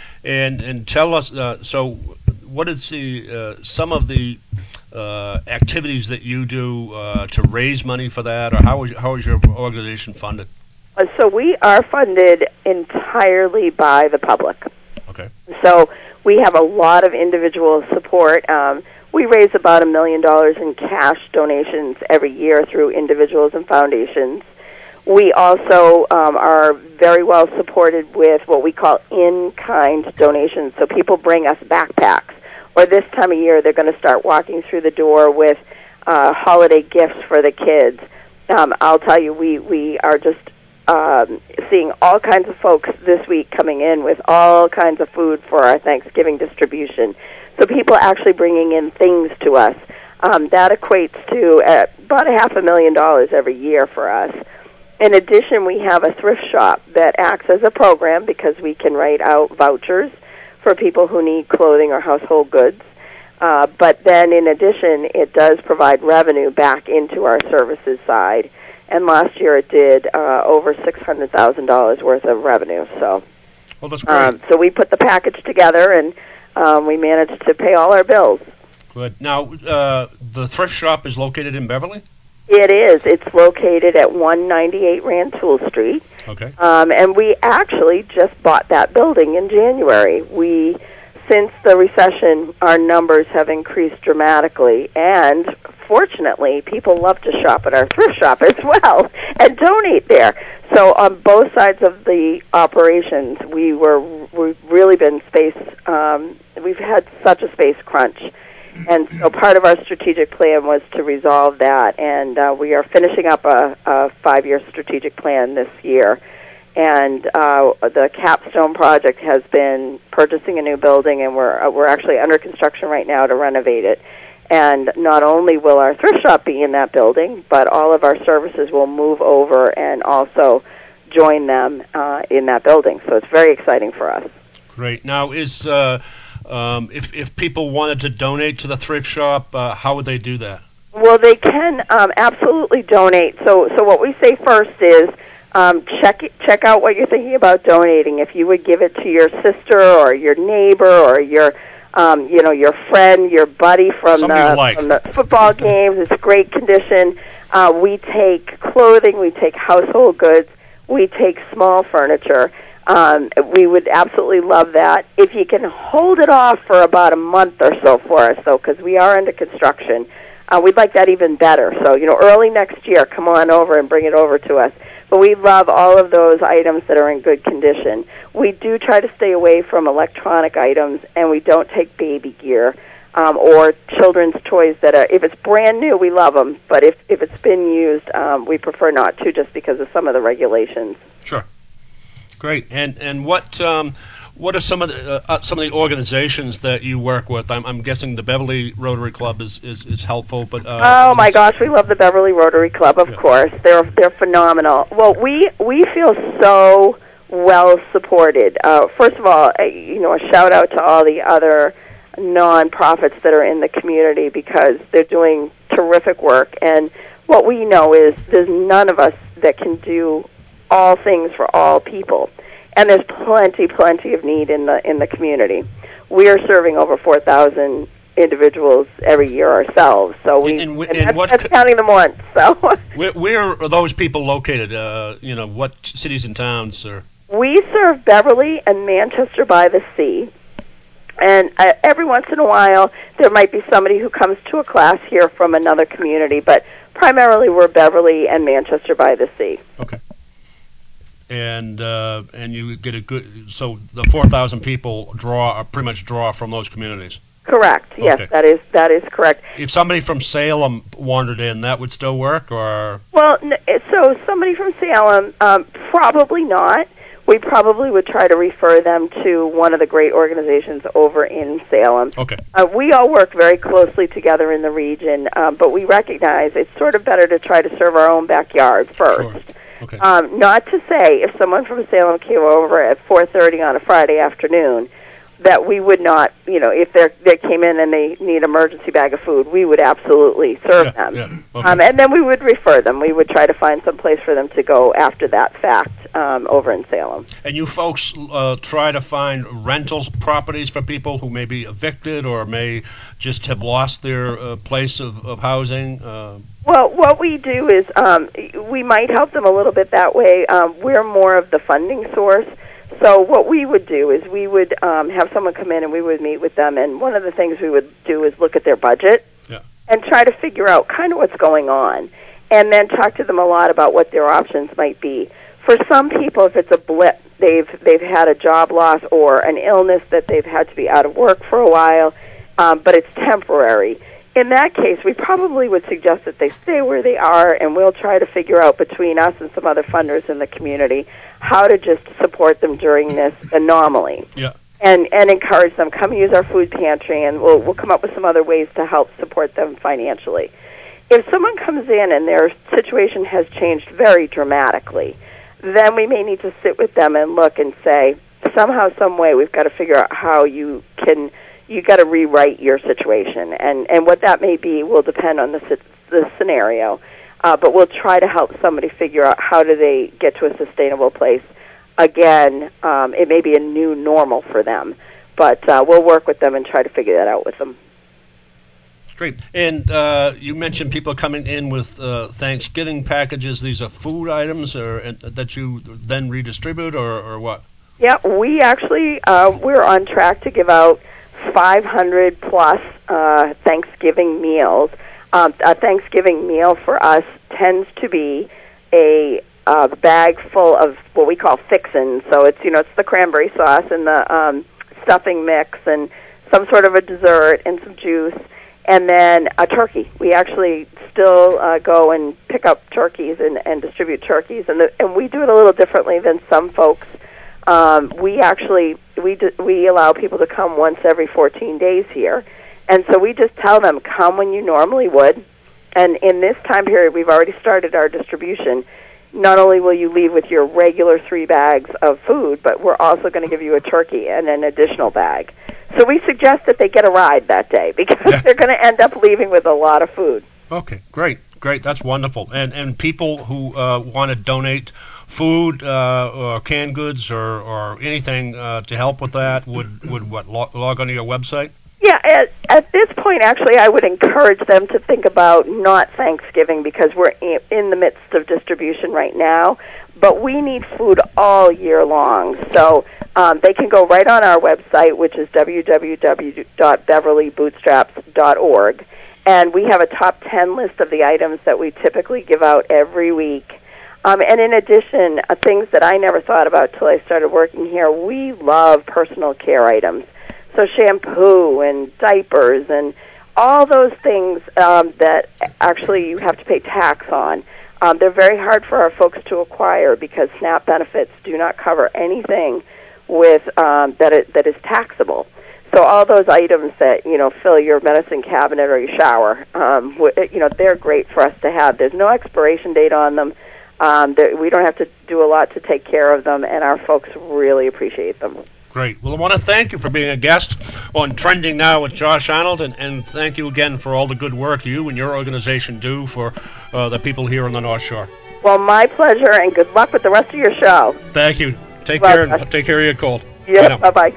And and tell us, uh, so what is the uh, some of the uh, activities that you do uh, to raise money for that, or how is how is your organization funded? Uh, so we are funded entirely by the public. Okay. So we have a lot of individual support. Um, we raise about a million dollars in cash donations every year through individuals and foundations. We also um, are very well supported with what we call in-kind donations. So people bring us backpacks, or this time of year they're going to start walking through the door with uh, holiday gifts for the kids. Um, I'll tell you, we, we are just um, seeing all kinds of folks this week coming in with all kinds of food for our Thanksgiving distribution. So people actually bringing in things to us. Um, that equates to uh, about a half a million dollars every year for us. In addition, we have a thrift shop that acts as a program because we can write out vouchers for people who need clothing or household goods. Uh, but then, in addition, it does provide revenue back into our services side. And last year it did uh, over six hundred thousand dollars worth of revenue. So, well, that's great. Um, so we put the package together, and um, we managed to pay all our bills. Good. Now, uh, the thrift shop is located in Beverly? It is. It's located at one ninety-eight Rantoul Street. Okay. Um, and we actually just bought that building in January. We, since the recession, our numbers have increased dramatically, and fortunately, people love to shop at our thrift shop as well and donate there. So on both sides of the operations, we were we've really been space. Um, we've had such a space crunch. And so part of our strategic plan was to resolve that, and uh, we are finishing up a, a five-year strategic plan this year. And uh, the capstone project has been purchasing a new building, and we're uh, we're actually under construction right now to renovate it. And not only will our thrift shop be in that building, but all of our services will move over and also join them uh, in that building. So it's very exciting for us. Great. Now, is uh, um, if if people wanted to donate to the thrift shop, uh, how would they do that? Well, they can um, absolutely donate. So, so what we say first is um, check check out what you're thinking about donating. If you would give it to your sister or your neighbor or your um, you know your friend, your buddy from the, like. from the football games, it's great condition. Uh, we take clothing, we take household goods, we take small furniture. Um, we would absolutely love that. If you can hold it off for about a month or so for us, though, because we are under construction, uh, we'd like that even better. So, you know, early next year, come on over and bring it over to us. But we love all of those items that are in good condition. We do try to stay away from electronic items, and we don't take baby gear um, or children's toys that are, if it's brand new, we love them. But if, if it's been used, um, we prefer not to just because of some of the regulations. Sure. Great. And and what um, what are some of the uh, some of the organizations that you work with? I'm, I'm guessing the Beverly Rotary Club is, is, is helpful, but uh, oh my gosh, we love the Beverly Rotary Club. Of yeah. course, they're they're phenomenal. Well, we we feel so well supported. Uh, first of all, uh, you know, a shout out to all the other nonprofits that are in the community because they're doing terrific work. And what we know is there's none of us that can do all things for all people. And there's plenty, plenty of need in the in the community. We are serving over four thousand individuals every year ourselves. So we, and, and, and and that's, what that's co- counting them once. So where, where are those people located? Uh, you know, what cities and towns? Or we serve Beverly and Manchester by the Sea. And uh, every once in a while, there might be somebody who comes to a class here from another community, but primarily we're Beverly and Manchester by the Sea. Okay. And uh, and you get a good, so the four thousand people draw, pretty much draw from those communities. Correct. Yes, Okay. that is that is correct. If somebody from Salem wandered in, that would still work, or Well, n- so somebody from Salem, um, probably not. We probably would try to refer them to one of the great organizations over in Salem. okay, Uh, we all work very closely together in the region, um, but we recognize it's sort of better to try to serve our own backyard first. sure, okay, Um, not to say if someone from Salem came over at four thirty on a Friday afternoon that we would not, you know, if they they came in and they need an emergency bag of food, we would absolutely serve yeah, them. yeah, okay. Um, and then we would refer them. We would try to find some place for them to go after that fact um, over in Salem. And you folks uh, try to find rental properties for people who may be evicted or may just have lost their uh, place of, of housing. Uh, Well, what we do is um, we might help them a little bit that way. Um, we're more of the funding source. So what we would do is we would um, have someone come in and we would meet with them. And one of the things we would do is look at their budget yeah. and try to figure out kind of what's going on, and then talk to them a lot about what their options might be. For some people, if it's a blip, they've they've had a job loss or an illness that they've had to be out of work for a while, um, but it's temporary. In that case, we probably would suggest that they stay where they are, and we'll try to figure out between us and some other funders in the community how to just support them during this anomaly. Yeah. And and encourage them, come use our food pantry, and we'll we'll come up with some other ways to help support them financially. If someone comes in and their situation has changed very dramatically, then we may need to sit with them and look and say, somehow, some way, we've got to figure out how you can, you got to rewrite your situation. And, and what that may be will depend on the, the scenario. Uh, but we'll try to help somebody figure out how do they get to a sustainable place. Again, um, it may be a new normal for them, but uh, we'll work with them and try to figure that out with them. Great. And uh, you mentioned people coming in with uh, Thanksgiving packages. These are food items or uh, that you then redistribute, or, or what? Yeah, we actually, uh, we're on track to give out five hundred plus uh, Thanksgiving meals. Um, a Thanksgiving meal for us tends to be a uh, bag full of what we call fixins. So it's, you know, it's the cranberry sauce and the um, stuffing mix and some sort of a dessert and some juice. And then a turkey. We actually still uh, go and pick up turkeys and, and distribute turkeys, and the, and we do it a little differently than some folks. Um, we actually we do, we allow people to come once every fourteen days here, and so we just tell them, come when you normally would. And in this time period, we've already started our distribution. Not only will you leave with your regular three bags of food, but we're also going to give you a turkey and an additional bag. So we suggest that they get a ride that day because Yeah. they're going to end up leaving with a lot of food. Okay, great, great. That's wonderful. And and people who uh, want to donate food uh, or canned goods or, or anything uh, to help with that would, would what, log, log onto your website? Yeah, at, at this point, actually, I would encourage them to think about not Thanksgiving because we're in, in the midst of distribution right now, but we need food all year long. So um, they can go right on our website, which is w w w dot beverly bootstraps dot org, and we have a top ten list of the items that we typically give out every week. Um, and in addition, uh, things that I never thought about till I started working here, we love personal care items. So shampoo and diapers and all those things um, that actually you have to pay tax on. Um, they're very hard for our folks to acquire because SNAP benefits do not cover anything with um, that it, that is taxable. So all those items that, you know, fill your medicine cabinet or your shower, um, w- you know, they're great for us to have. There's no expiration date on them. Um, we don't have to do a lot to take care of them, and our folks really appreciate them. Great. Well, I want to thank you for being a guest on Trending Now with Josh Arnold, and, and thank you again for all the good work you and your organization do for uh, the people here on the North Shore. Well, my pleasure, and good luck with the rest of your show. Thank you. Take Bye, care. Josh. And take care of your cold. Yeah, bye-bye.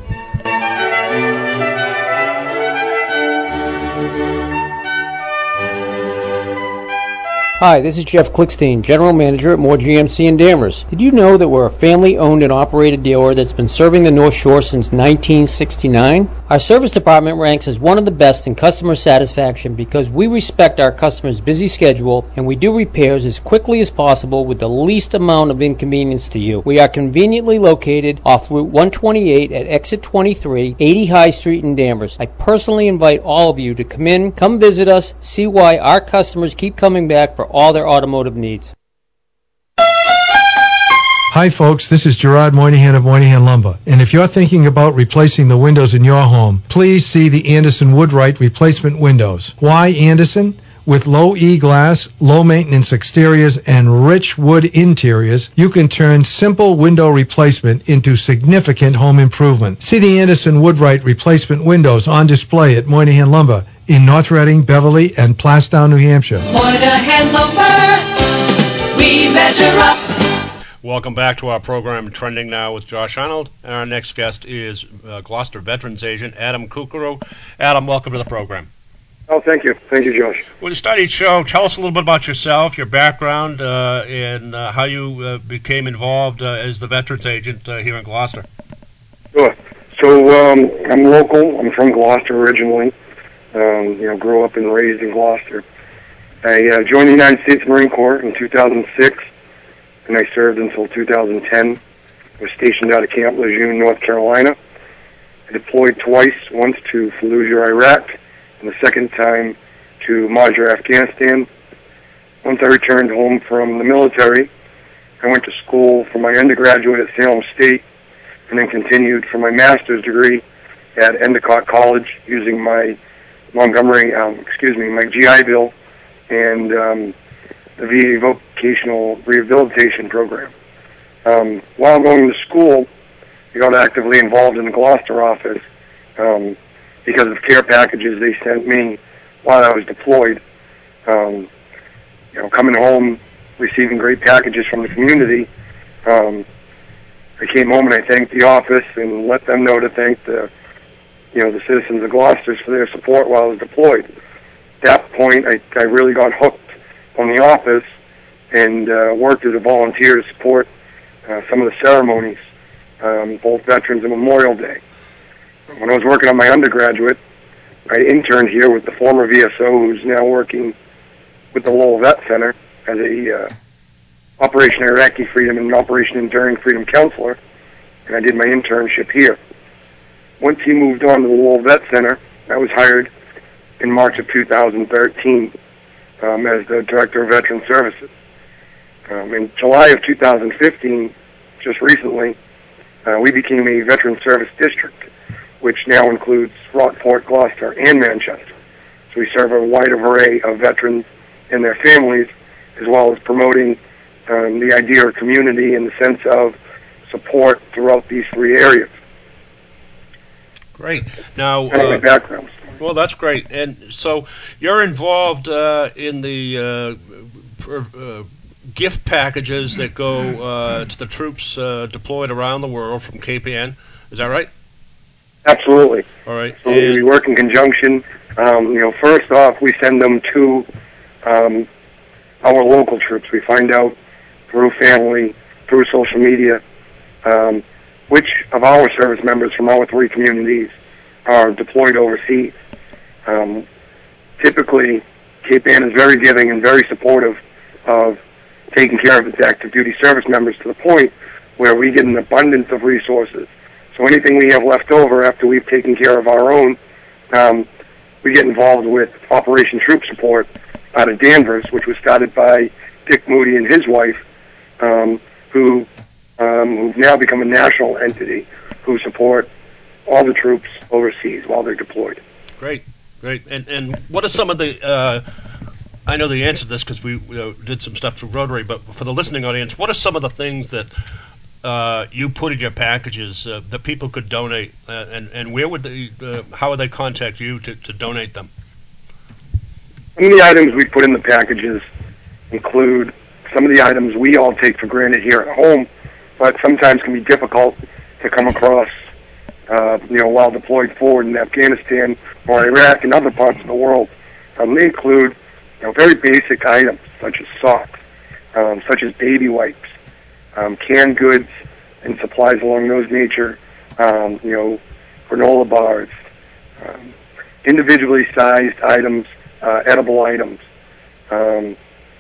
Hi, this is Jeff Klickstein, General Manager at Moore G M C in Danvers. Did you know that we're a family-owned and operated dealer that's been serving the North Shore since nineteen sixty-nine? Our service department ranks as one of the best in customer satisfaction because we respect our customers' busy schedule and we do repairs as quickly as possible with the least amount of inconvenience to you. We are conveniently located off Route one twenty-eight at exit twenty-three, eighty High Street in Danvers. I personally invite all of you to come in, come visit us, see why our customers keep coming back for all their automotive needs. Hi folks, this is Gerard Moynihan of Moynihan Lumber. And if you're thinking about replacing the windows in your home, please see the Anderson Woodwright replacement windows. Why Anderson? With low E glass, low maintenance exteriors, and rich wood interiors, you can turn simple window replacement into significant home improvement. See the Anderson Woodwright replacement windows on display at Moynihan Lumber in North Reading, Beverly, and Plastown, New Hampshire. Moynihan Lumber, we measure up. Welcome back to our program, Trending Now with Josh Arnold. And our next guest is uh, Gloucester Veterans Agent Adam Kukuru. Adam, welcome to the program. Oh, thank you. Thank you, Josh. Well, to start each show, tell us a little bit about yourself, your background, uh, and uh, how you uh, became involved uh, as the Veterans Agent uh, here in Gloucester. Sure. So um, I'm local. I'm from Gloucester originally. Um, you know, grew up and raised in Gloucester. I uh, joined the United States Marine Corps in two thousand six, and I served until two thousand ten. I was stationed out of Camp Lejeune, North Carolina. I deployed twice, once to Fallujah, Iraq, and the second time to Major, Afghanistan. Once I returned home from the military, I went to school for my undergraduate at Salem State, and then continued for my master's degree at Endicott College using my Montgomery, um, excuse me, my G I Bill and um, the V A Vocational Rehabilitation Program. Um, while going to school, I got actively involved in the Gloucester office um, because of care packages they sent me while I was deployed. Um, you know, coming home, receiving great packages from the community. Um, I came home and I thanked the office and let them know to thank the, you know, the citizens of Gloucester for their support while I was deployed. At that point, I, I really got hooked on the office and uh, worked as a volunteer to support uh, some of the ceremonies, um, both Veterans and Memorial Day. When I was working on my undergraduate, I interned here with the former V S O, who's now working with the Lowell Vet Center as a uh, Operation Iraqi Freedom and Operation Enduring Freedom counselor, and I did my internship here. Once he moved on to the Lowell Vet Center, I was hired in March of two thousand thirteen um, as the Director of Veteran Services. Um, in July of two thousand fifteen, just recently, uh, we became a Veteran Service District, which now includes Rockport, Gloucester, and Manchester. So we serve a wide array of veterans and their families, as well as promoting um, the idea of community in the sense of support throughout these three areas. Great. Now, Kind of my uh, background. well, that's great. And so you're involved uh, in the uh, per, uh, gift packages that go uh, to the troops uh, deployed around the world from K P N. Is that right? Absolutely. All right. So we work in conjunction. Um, you know, first off, we send them to um, our local troops. We find out through family, through social media, um, which of our service members from our three communities are deployed overseas. Um, typically, K P N is very giving and very supportive of taking care of its active duty service members to the point where we get an abundance of resources. So anything we have left over after we've taken care of our own, um, we get involved with Operation Troop Support out of Danvers, which was started by Dick Moody and his wife, um, who um, who've now become a national entity who support all the troops overseas while they're deployed. Great, great. And and what are some of the? Uh, I know the answer to this because we you know, did some stuff through Rotary, but for the listening audience, what are some of the things that Uh, you put in your packages uh, that people could donate, uh, and and where would they? Uh, how would they contact you to, to donate them? Some of the items we put in the packages include some of the items we all take for granted here at home, but sometimes can be difficult to come across, uh, you know, while deployed forward in Afghanistan or Iraq and other parts of the world. Um, they include, you know, very basic items such as socks, um, such as baby wipes, um, canned goods and supplies along those nature, um, you know, granola bars, um, individually sized items, uh, edible items, um,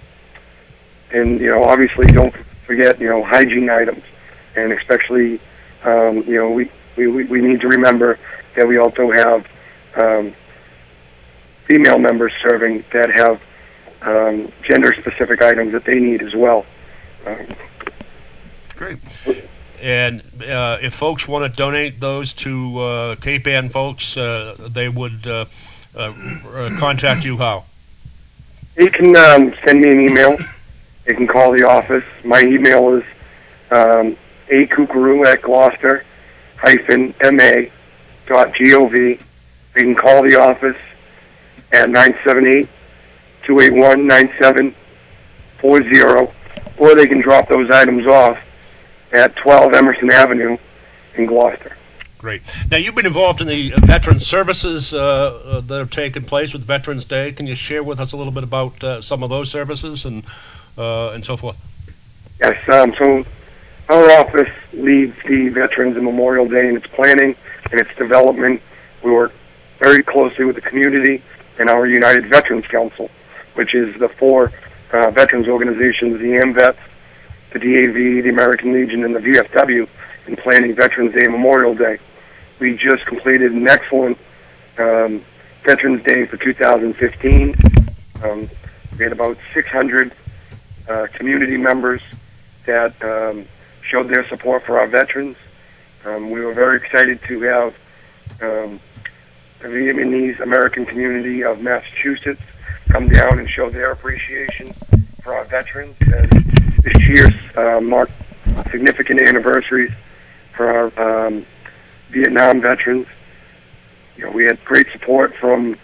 and, you know, obviously don't forget, you know, hygiene items, and especially, um, you know, we, we, we need to remember that we also have um, female members serving that have um, gender-specific items that they need as well. Um, Great. And uh, if folks want to donate those to uh, Cape Ann folks, uh, they would uh, uh, contact you how? You can um, send me an email. You can call the office. My email is um, akukaru at Gloucester hyphen ma dot gov. You can call the office at nine seven eight, two eight one, nine seven four zero, or they can drop those items off at twelve Emerson Avenue in Gloucester. Great. Now, you've been involved in the veteran services uh, uh, that have taken place with Veterans Day. Can you share with us a little bit about uh, some of those services and uh, and so forth? Yes, um, so our office leads the Veterans and Memorial Day in its planning and its development. We work very closely with the community and our United Veterans Council, which is the four uh, veterans organizations, the AMVETS, the D A V, the American Legion, and the V F W, in planning Veterans Day and Memorial Day. We just completed an excellent um, Veterans Day for two thousand fifteen. Um, we had about six hundred uh, community members that um, showed their support for our veterans. Um, we were very excited to have um, the Vietnamese American community of Massachusetts come down and show their appreciation for our veterans. And this year uh, marked significant anniversaries for our um, Vietnam veterans. You know, we had great support from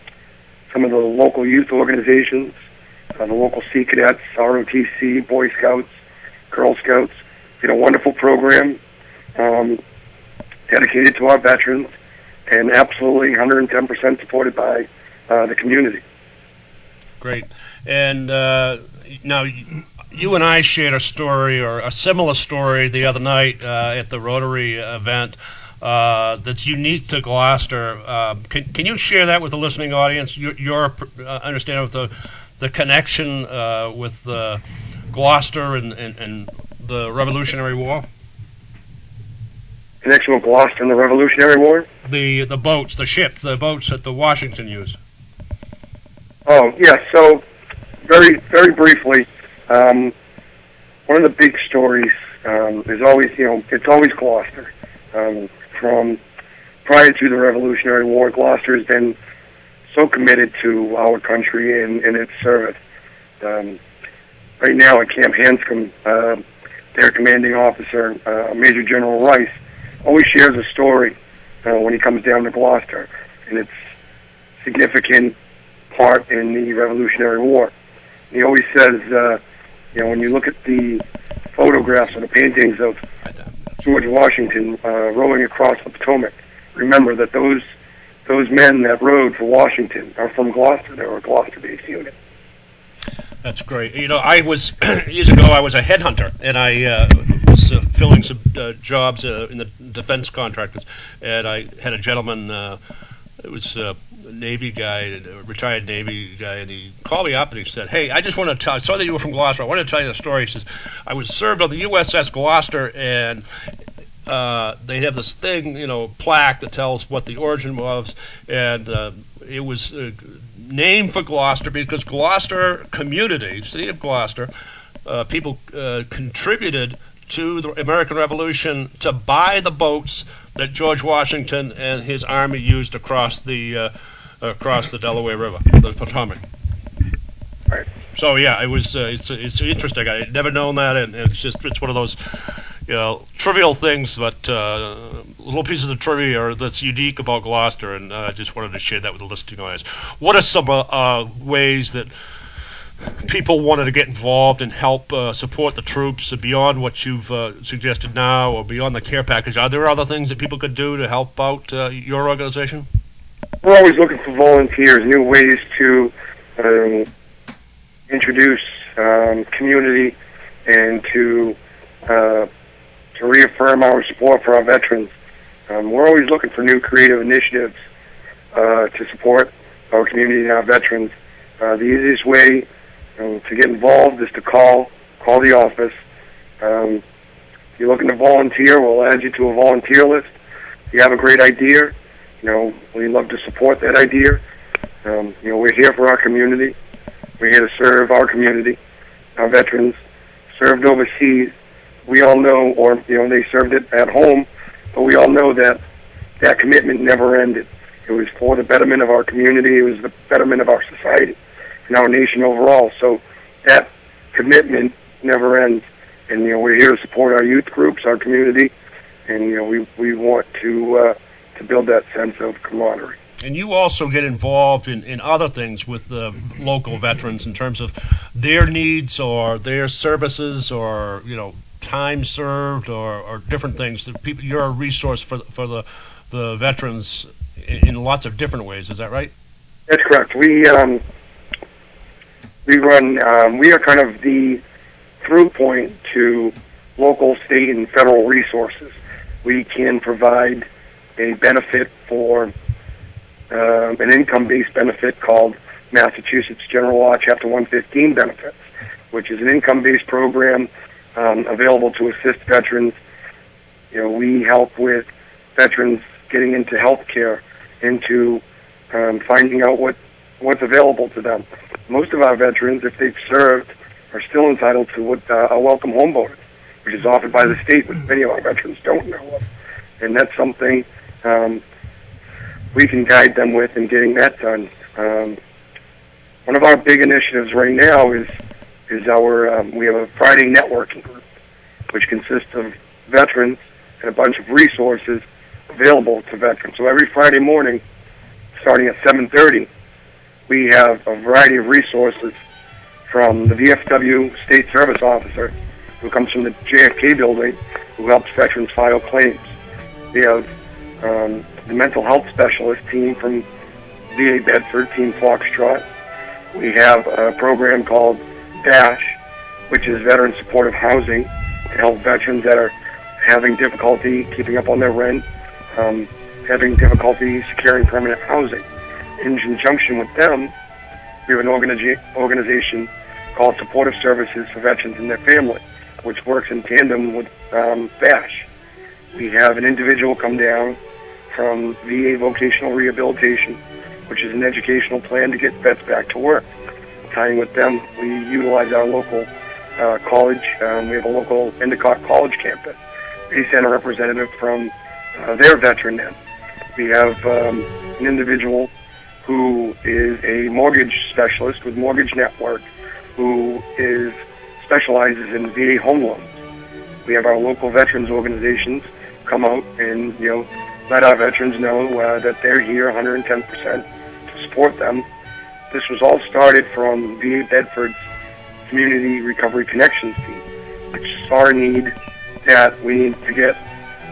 some of the local youth organizations, uh, the local Sea Cadets, R O T C, Boy Scouts, Girl Scouts. We had a wonderful program um, dedicated to our veterans, and absolutely one hundred ten percent supported by uh, the community. Great. And uh, now, you and I shared a story, or a similar story, the other night uh, at the Rotary event uh, that's unique to Gloucester. Uh, can, can you share that with the listening audience, your, your uh, understanding of the, the connection uh, with uh, Gloucester and, and, and the Revolutionary War? Connection with Gloucester and the Revolutionary War? The, the boats, the ships, the boats that the Washington used. Oh, yeah, so very, very briefly, um, one of the big stories um, is always, you know, it's always Gloucester. Um, from prior to the Revolutionary War, Gloucester has been so committed to our country and, and its service. Um, right now at Camp Hanscom, uh, their commanding officer, uh, Major General Rice, always shares a story uh, when he comes down to Gloucester, and it's significant part in the Revolutionary War. He always says, uh, you know, when you look at the photographs or the paintings of George Washington uh, rowing across the Potomac, remember that those those men that rowed for Washington are from Gloucester. They were a Gloucester-based unit. That's great. You know, I was years ago. I was a headhunter, and I uh, was uh, filling some uh, jobs uh, in the defense contractors, and I had a gentleman. Uh, it was a Navy guy, a retired Navy guy, and he called me up and he said, "Hey, I just want to tell. I saw that you were from Gloucester. I want to tell you the story." He says, "I was served on the U S S Gloucester, and uh, they have this thing, you know, plaque that tells what the origin was, and uh, it was uh, named for Gloucester because Gloucester community, city of Gloucester, uh, people uh, contributed to the American Revolution to buy the boats that George Washington and his army used across the uh, across the Delaware River, the Potomac." Right. So yeah, it was uh, it's it's interesting. I had never known that, and it's just it's one of those, you know, trivial things, but uh, little pieces of trivia that's unique about Gloucester, and I uh, just wanted to share that with the listening audience. What are some uh, uh, ways that people wanted to get involved and help uh, support the troops beyond what you've uh, suggested now or beyond the care package, are there other things that people could do to help out uh, your organization? We're always looking for volunteers, new ways to um, introduce um, community and to uh, to reaffirm our support for our veterans. Um, we're always looking for new creative initiatives uh, to support our community and our veterans. Uh, the easiest way um, to get involved is to call, call the office. Um, if you're looking to volunteer, we'll add you to a volunteer list. If you have a great idea, you know, we love to support that idea. Um, you know, we're here for our community. We're here to serve our community, our veterans served overseas. We all know, or you know, they served it at home, but we all know that that commitment never ended. It was for the betterment of our community. It was the betterment of our society and our nation overall. So that commitment never ends. And you know, we're here to support our youth groups, our community, and you know, we we want to uh, to build that sense of camaraderie. And you also get involved in, in other things with the local veterans in terms of their needs or their services or, you know, time served or, or different things. That people, you're a resource for for the the veterans in, in lots of different ways. Is that right? That's correct. We um, we run. Um, we are kind of the through point to local, state, and federal resources. We can provide a benefit for um, an income-based benefit called Massachusetts General Law Chapter one fifteen benefits, which is an income-based program um, available to assist veterans. You know, we help with veterans getting into health care, into um, finding out what, what's available to them. Most of our veterans, if they've served, are still entitled to what uh, a welcome home bonus, which is offered by the state, which many of our veterans don't know of. And that's something um, we can guide them with in getting that done. Um, one of our big initiatives right now is is our, um, we have a Friday networking group, which consists of veterans and a bunch of resources available to veterans. So every Friday morning, starting at seven thirty, we have a variety of resources from the V F W State Service Officer, who comes from the J F K building, who helps veterans file claims. We have um, the mental health specialist team from V A Bedford, Team Foxtrot. We have a program called DASH, which is Veteran Supportive Housing, to help veterans that are having difficulty keeping up on their rent, um, having difficulty securing permanent housing. In conjunction with them, we have an organiza- organization called Supportive Services for Veterans and Their Family, which works in tandem with um, DASH. We have an individual come down from V A Vocational Rehabilitation, which is an educational plan to get vets back to work. Tying with them, we utilize our local uh, college. Um, we have a local Endicott College campus. They send a representative from uh, their veteran end. We have um, an individual who is a mortgage specialist with Mortgage Network, who is specializes in V A home loans. We have our local veterans organizations come out and, you know, let our veterans know uh, that they're here one hundred ten percent to support them. This was all started from V A Bedford's Community Recovery Connections team, which saw a need that we need to get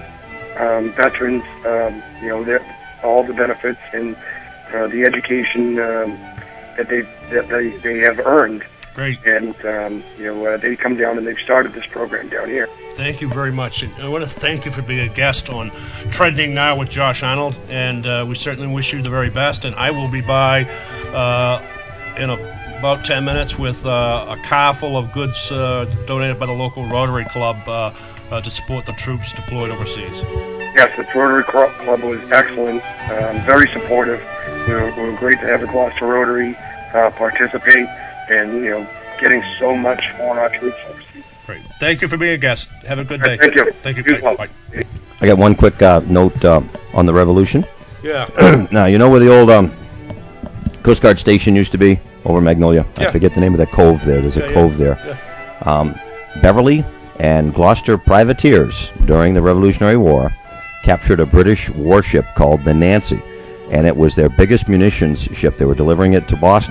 um, veterans, um, you know, their, all the benefits and uh, the education um, that they that they, they have earned. Great. And, um, you know, uh, they come down and they've started this program down here. Thank you very much. And I want to thank you for being a guest on Trending Now with Josh Arnold. And uh, we certainly wish you the very best. And I will be by uh, in a, about ten minutes with uh, a car full of goods uh, donated by the local Rotary Club uh, uh, to support the troops deployed overseas. Yes, the Rotary Club was excellent, um, very supportive. We were, we were great to have the Gloucester Rotary uh, participate. And, you know, getting so much for our troops overseas. Great. Thank you for being a guest. Have a good day. Thank you. Thank you. You as well. Bye. I got one quick uh, note uh, on the Revolution. Yeah. Now, you know where the old um, Coast Guard station used to be? Over Magnolia. Yeah. I forget the name of that cove there. There's yeah, a yeah. cove there. Yeah. Um, Beverly and Gloucester privateers during the Revolutionary War captured a British warship called the Nancy, and it was their biggest munitions ship. They were delivering it to Boston.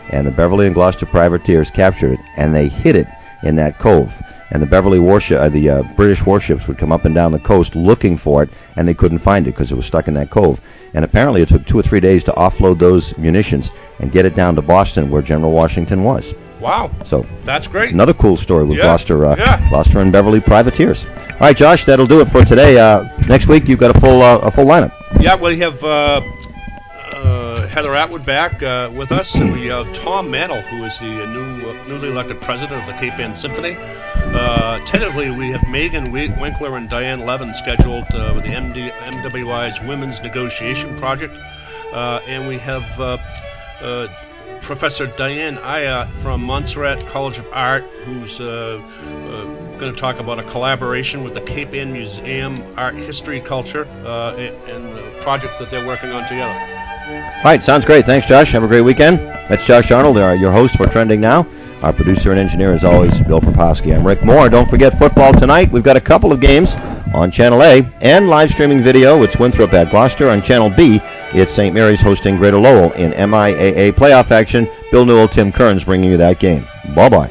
and the Beverly and Gloucester privateers captured it, and they hid it in that cove. And the Beverly warship, uh, the uh, British warships would come up and down the coast looking for it, and they couldn't find it because it was stuck in that cove. And apparently it took two or three days to offload those munitions and get it down to Boston, where General Washington was. Wow. So that's great. Another cool story with yeah. Gloucester, uh, yeah. Gloucester and Beverly privateers. All right, Josh, that'll do it for today. Uh, next week you've got a full uh, a full lineup. Yeah, we have uh, uh, Heather Atwood back uh, with us, and we have Tom Mantle, who is the new uh, newly elected president of the Cape Ann Symphony. Uh, tentatively, we have Megan Winkler and Diane Levin scheduled uh, with the M D, M W I's Women's Negotiation Project, uh, and we have uh, uh, Professor Diane Aya from Montserrat College of Art, who's uh, uh, going to talk about a collaboration with the Cape Ann Museum, Art History Culture, uh, and the project that they're working on together. All right, sounds great. Thanks, Josh. Have a great weekend. That's Josh Arnold, our, your host for Trending Now. Our producer and engineer, as always, Bill Propaski. I'm Rick Moore. Don't forget football tonight. We've got a couple of games on Channel A and live streaming video. It's Winthrop at Gloucester. On Channel B, it's Saint Mary's hosting Greater Lowell in M I A A playoff action. Bill Newell, Tim Kearns bringing you that game. Bye-bye.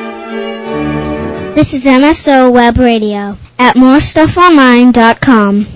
This is M S O Web Radio at more stuff online dot com.